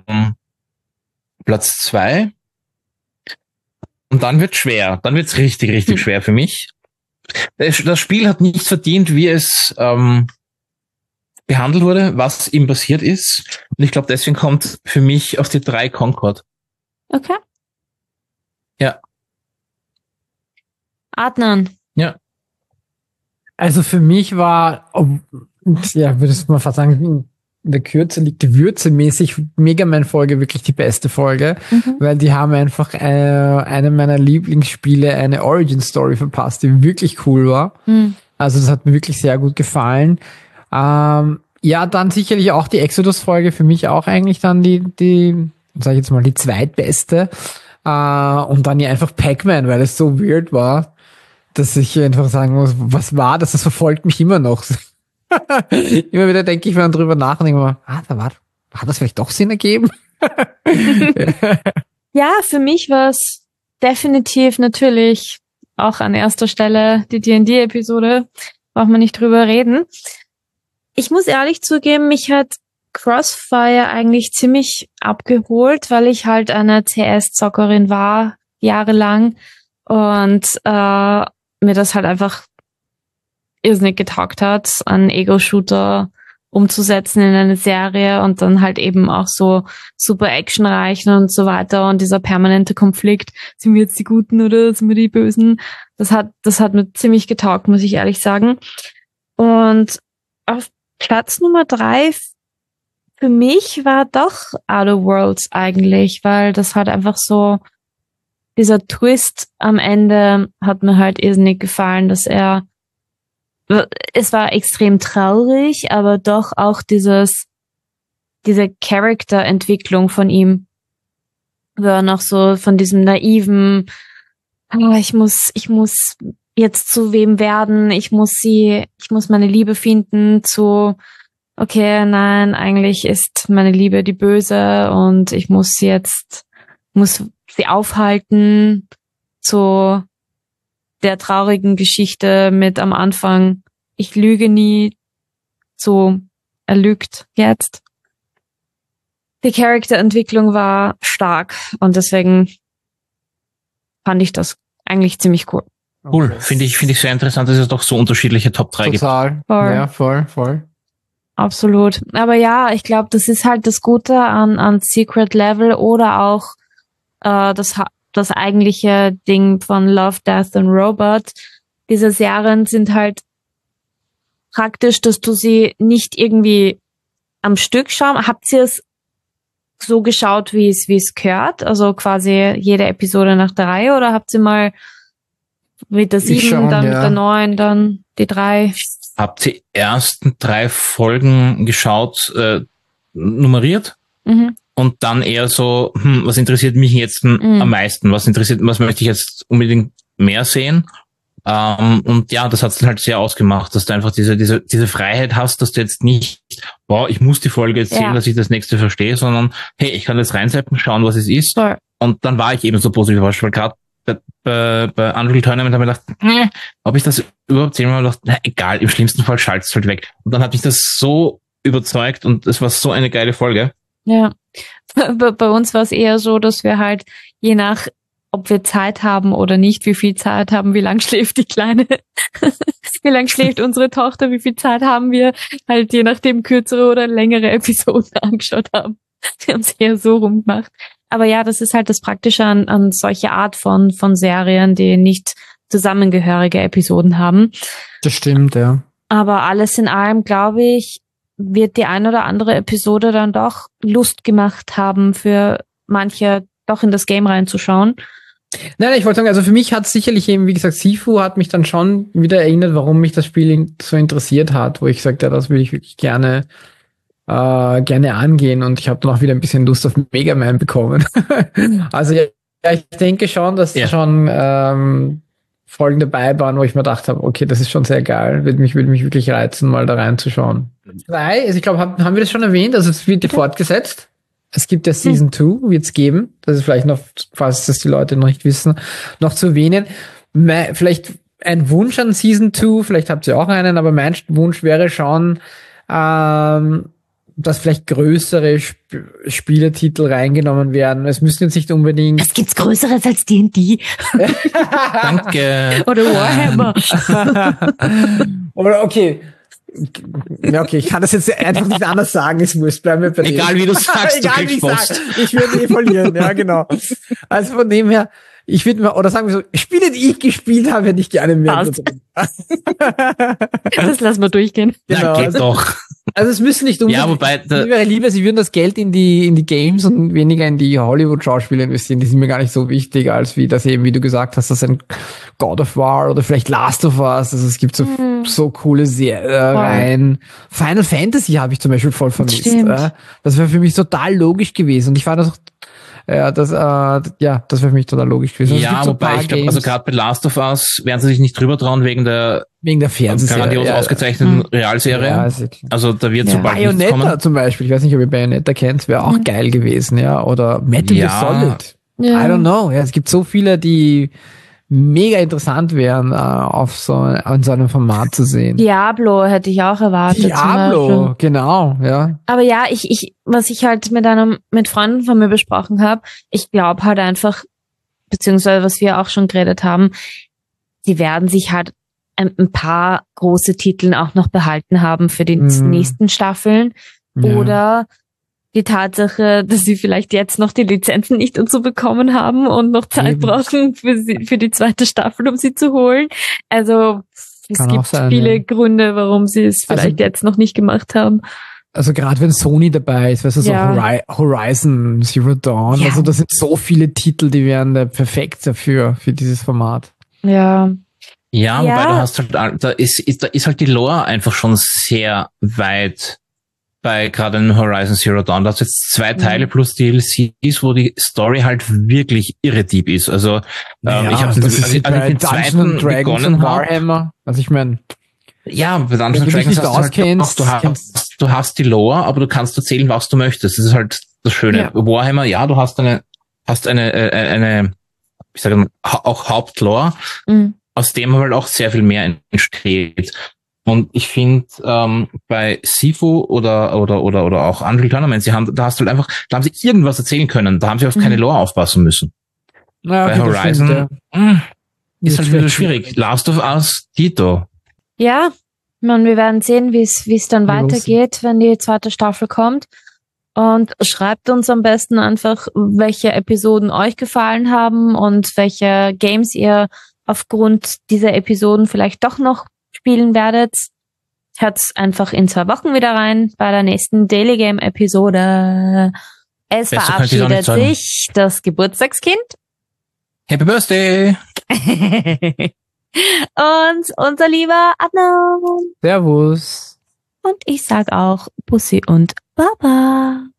Platz 2. Und dann wird's schwer. Dann wird's richtig, richtig schwer für mich. Das Spiel hat nicht verdient, wie es behandelt wurde, was ihm passiert ist. Und ich glaube, deswegen kommt für mich auf die 3 Concord. Okay. Ja. Adnan. Ja. Also für mich war, ja, würdest du mal fast sagen, in der Kürze liegt die Würze mäßig Mega Man-Folge wirklich die beste Folge, weil die haben einfach eine meiner Lieblingsspiele, eine Origin-Story verpasst, die wirklich cool war. Also das hat mir wirklich sehr gut gefallen. Ja, dann sicherlich auch die Exodus-Folge, für mich auch eigentlich dann die sag ich jetzt mal, die zweitbeste. Und dann ja einfach Pac-Man, weil es so weird war, dass ich einfach sagen muss, was war das? Das verfolgt mich immer noch. Immer wieder denke ich mir dann drüber nach und denke mir, hat das vielleicht doch Sinn ergeben? Ja, für mich war es definitiv natürlich auch an erster Stelle die D&D-Episode. Braucht man nicht drüber reden. Ich muss ehrlich zugeben, mich hat Crossfire eigentlich ziemlich abgeholt, weil ich halt eine CS-Zockerin war, jahrelang, und mir das halt einfach irrsinnig getaugt hat, einen Ego-Shooter umzusetzen in eine Serie und dann halt eben auch so super actionreich und so weiter, und dieser permanente Konflikt, sind wir jetzt die Guten oder sind wir die Bösen, das hat mir ziemlich getaugt, muss ich ehrlich sagen. Und auf Platz Nummer 3 für mich war doch Outer Worlds eigentlich, weil das halt einfach so, dieser Twist am Ende hat mir halt irrsinnig gefallen, dass es war extrem traurig, aber doch auch diese Charakterentwicklung von ihm war noch so von diesem naiven, ich muss jetzt zu wem werden, ich muss meine Liebe finden, zu, okay, nein, eigentlich ist meine Liebe die Böse und ich muss jetzt muss sie aufhalten, so der traurigen Geschichte mit am Anfang, ich lüge nie, so er lügt jetzt. Die Charakterentwicklung war stark und deswegen fand ich das eigentlich ziemlich cool. Cool, finde ich sehr interessant, dass es doch so unterschiedliche Top 3 gibt. Total. Voll. Ja, voll. Absolut. Aber ja, ich glaube, das ist halt das Gute an Secret Level oder auch das eigentliche Ding von Love, Death and Robot. Diese Serien sind halt praktisch, dass du sie nicht irgendwie am Stück schauen. Habt ihr es so geschaut, wie es gehört? Also quasi jede Episode nach 3 oder habt ihr mal mit der 7, dann mit der 9, dann die 3? Habt die ersten 3 Folgen geschaut, nummeriert? Mhm. Und dann eher so, was interessiert mich jetzt am meisten? Was möchte ich jetzt unbedingt mehr sehen? Und ja, das hat's dann halt sehr ausgemacht, dass du einfach diese Freiheit hast, dass du jetzt nicht, ich muss die Folge jetzt sehen, dass ich das nächste verstehe, sondern hey, ich kann jetzt reinsetzen, schauen, was es ist. Voll. Und dann war ich eben so positiv überrascht, weil gerade bei Unreal Tournament habe ich gedacht, ob ich das überhaupt sehen will, gedacht, egal, im schlimmsten Fall schalt's halt weg. Und dann hat mich das so überzeugt und es war so eine geile Folge. Ja, bei uns war es eher so, dass wir halt je nach, ob wir Zeit haben oder nicht, wie viel Zeit haben, wie lang schläft die Kleine, wie lang schläft unsere Tochter, wie viel Zeit haben wir, halt je nachdem kürzere oder längere Episoden angeschaut haben. Wir haben es eher so rumgemacht. Aber ja, das ist halt das Praktische an solche Art von Serien, die nicht zusammengehörige Episoden haben. Das stimmt, ja. Aber alles in allem, glaube ich, wird die ein oder andere Episode dann doch Lust gemacht haben, für manche doch in das Game reinzuschauen. Nein, ich wollte sagen, also für mich hat sicherlich eben, wie gesagt, Sifu hat mich dann schon wieder erinnert, warum mich das Spiel so interessiert hat, wo ich sagte, ja, das will ich wirklich gerne angehen, und ich habe dann auch wieder ein bisschen Lust auf Mega Man bekommen. Also ja, ich denke schon, dass schon Folgen dabei waren, wo ich mir gedacht habe, okay, das ist schon sehr geil, würde mich wirklich reizen, mal da reinzuschauen. 3, also ich glaube, haben wir das schon erwähnt, also es wird ja fortgesetzt. Es gibt ja Season 2, wird es geben. Das ist vielleicht noch, falls das die Leute noch nicht wissen, noch zu erwähnen. Vielleicht ein Wunsch an Season 2, vielleicht habt ihr auch einen, aber mein Wunsch wäre schon, dass vielleicht größere Spieletitel reingenommen werden. Es müssen jetzt nicht unbedingt... Es gibt's Größeres als D&D. Danke. Oder Warhammer. Oder okay. Ja, okay, ich kann das jetzt einfach nicht anders sagen, es muss bleiben wir bei dem. Egal wie du sagst, Egal, du kriegst Post. Ich würde verlieren, ja, genau. Also von dem her, ich würde mal, oder sagen wir so, Spiele, die ich gespielt habe, hätte ich gerne mehr. Das lassen wir durchgehen. Genau. Ja, geht doch. Also es müssen nicht unbedingt, wobei mir wäre lieber, sie würden das Geld in die Games und weniger in die Hollywood-Schauspieler investieren. Die sind mir gar nicht so wichtig, als wie das eben, wie du gesagt hast, das ein God of War oder vielleicht Last of Us. Also es gibt so coole Serien. Final Fantasy habe ich zum Beispiel voll vermisst. Das wäre für mich total logisch gewesen. Und ich fand das auch, das wäre für mich total logisch gewesen. Ja, wobei ich glaube, also gerade bei Last of Us werden sie sich nicht drüber trauen wegen der Fernsehserie. grandios ausgezeichneten Realserie. Ja, also da wird sobald nichts Bayonetta kommen. zum Beispiel, ich weiß nicht, ob ihr Bayonetta kennt, wäre auch geil gewesen, ja. Oder Metal Gear Solid. Ja. I don't know. Ja, es gibt so viele, die mega interessant wären, an so einem Format zu sehen. Diablo hätte ich auch erwartet. Diablo, genau, ja. Aber ja, was ich halt mit Freunden von mir besprochen habe, ich glaube halt einfach, beziehungsweise was wir auch schon geredet haben, die werden sich halt ein paar große Titel auch noch behalten haben für die nächsten Staffeln. Ja. Oder die Tatsache, dass sie vielleicht jetzt noch die Lizenzen nicht dazu bekommen haben und noch Zeit brauchen für die zweite Staffel, um sie zu holen. Also es gibt viele Gründe, warum sie es vielleicht jetzt noch nicht gemacht haben. Also gerade wenn Sony dabei ist, weißt du, so Horizon Zero Dawn, also das sind so viele Titel, die wären da perfekt dafür, für dieses Format. Ja, wobei du hast halt, da ist halt die Lore einfach schon sehr weit bei gerade in Horizon Zero Dawn. Da hast du jetzt 2 Teile plus DLCs, wo die Story halt wirklich irre deep ist. Also ich habe den zweiten begonnen Warhammer. Also ich meine, ja, bei Dungeons Dragons du hast die Lore, aber du kannst erzählen, was du möchtest. Das ist halt das Schöne. Ja. Warhammer, du hast hast eine, ich sage mal, auch Hauptlore, aus dem halt auch sehr viel mehr entsteht. Und ich finde, bei Sifu oder auch Unreal Tournament, da haben sie irgendwas erzählen können. Da haben sie auf keine Lore aufpassen müssen. Naja, Bei Horizon ist halt wieder schwierig. Last of Us, Tito. Ja, wir werden sehen, wie es dann weitergeht, wenn die zweite Staffel kommt. Und schreibt uns am besten einfach, welche Episoden euch gefallen haben und welche Games ihr aufgrund dieser Episoden vielleicht doch noch spielen werdet. Hört's einfach in 2 Wochen wieder rein bei der nächsten Daily Game Episode. Es verabschiedet sich das Geburtstagskind. Happy Birthday! Und unser lieber Adnan. Servus. Und ich sag auch Bussi und Baba.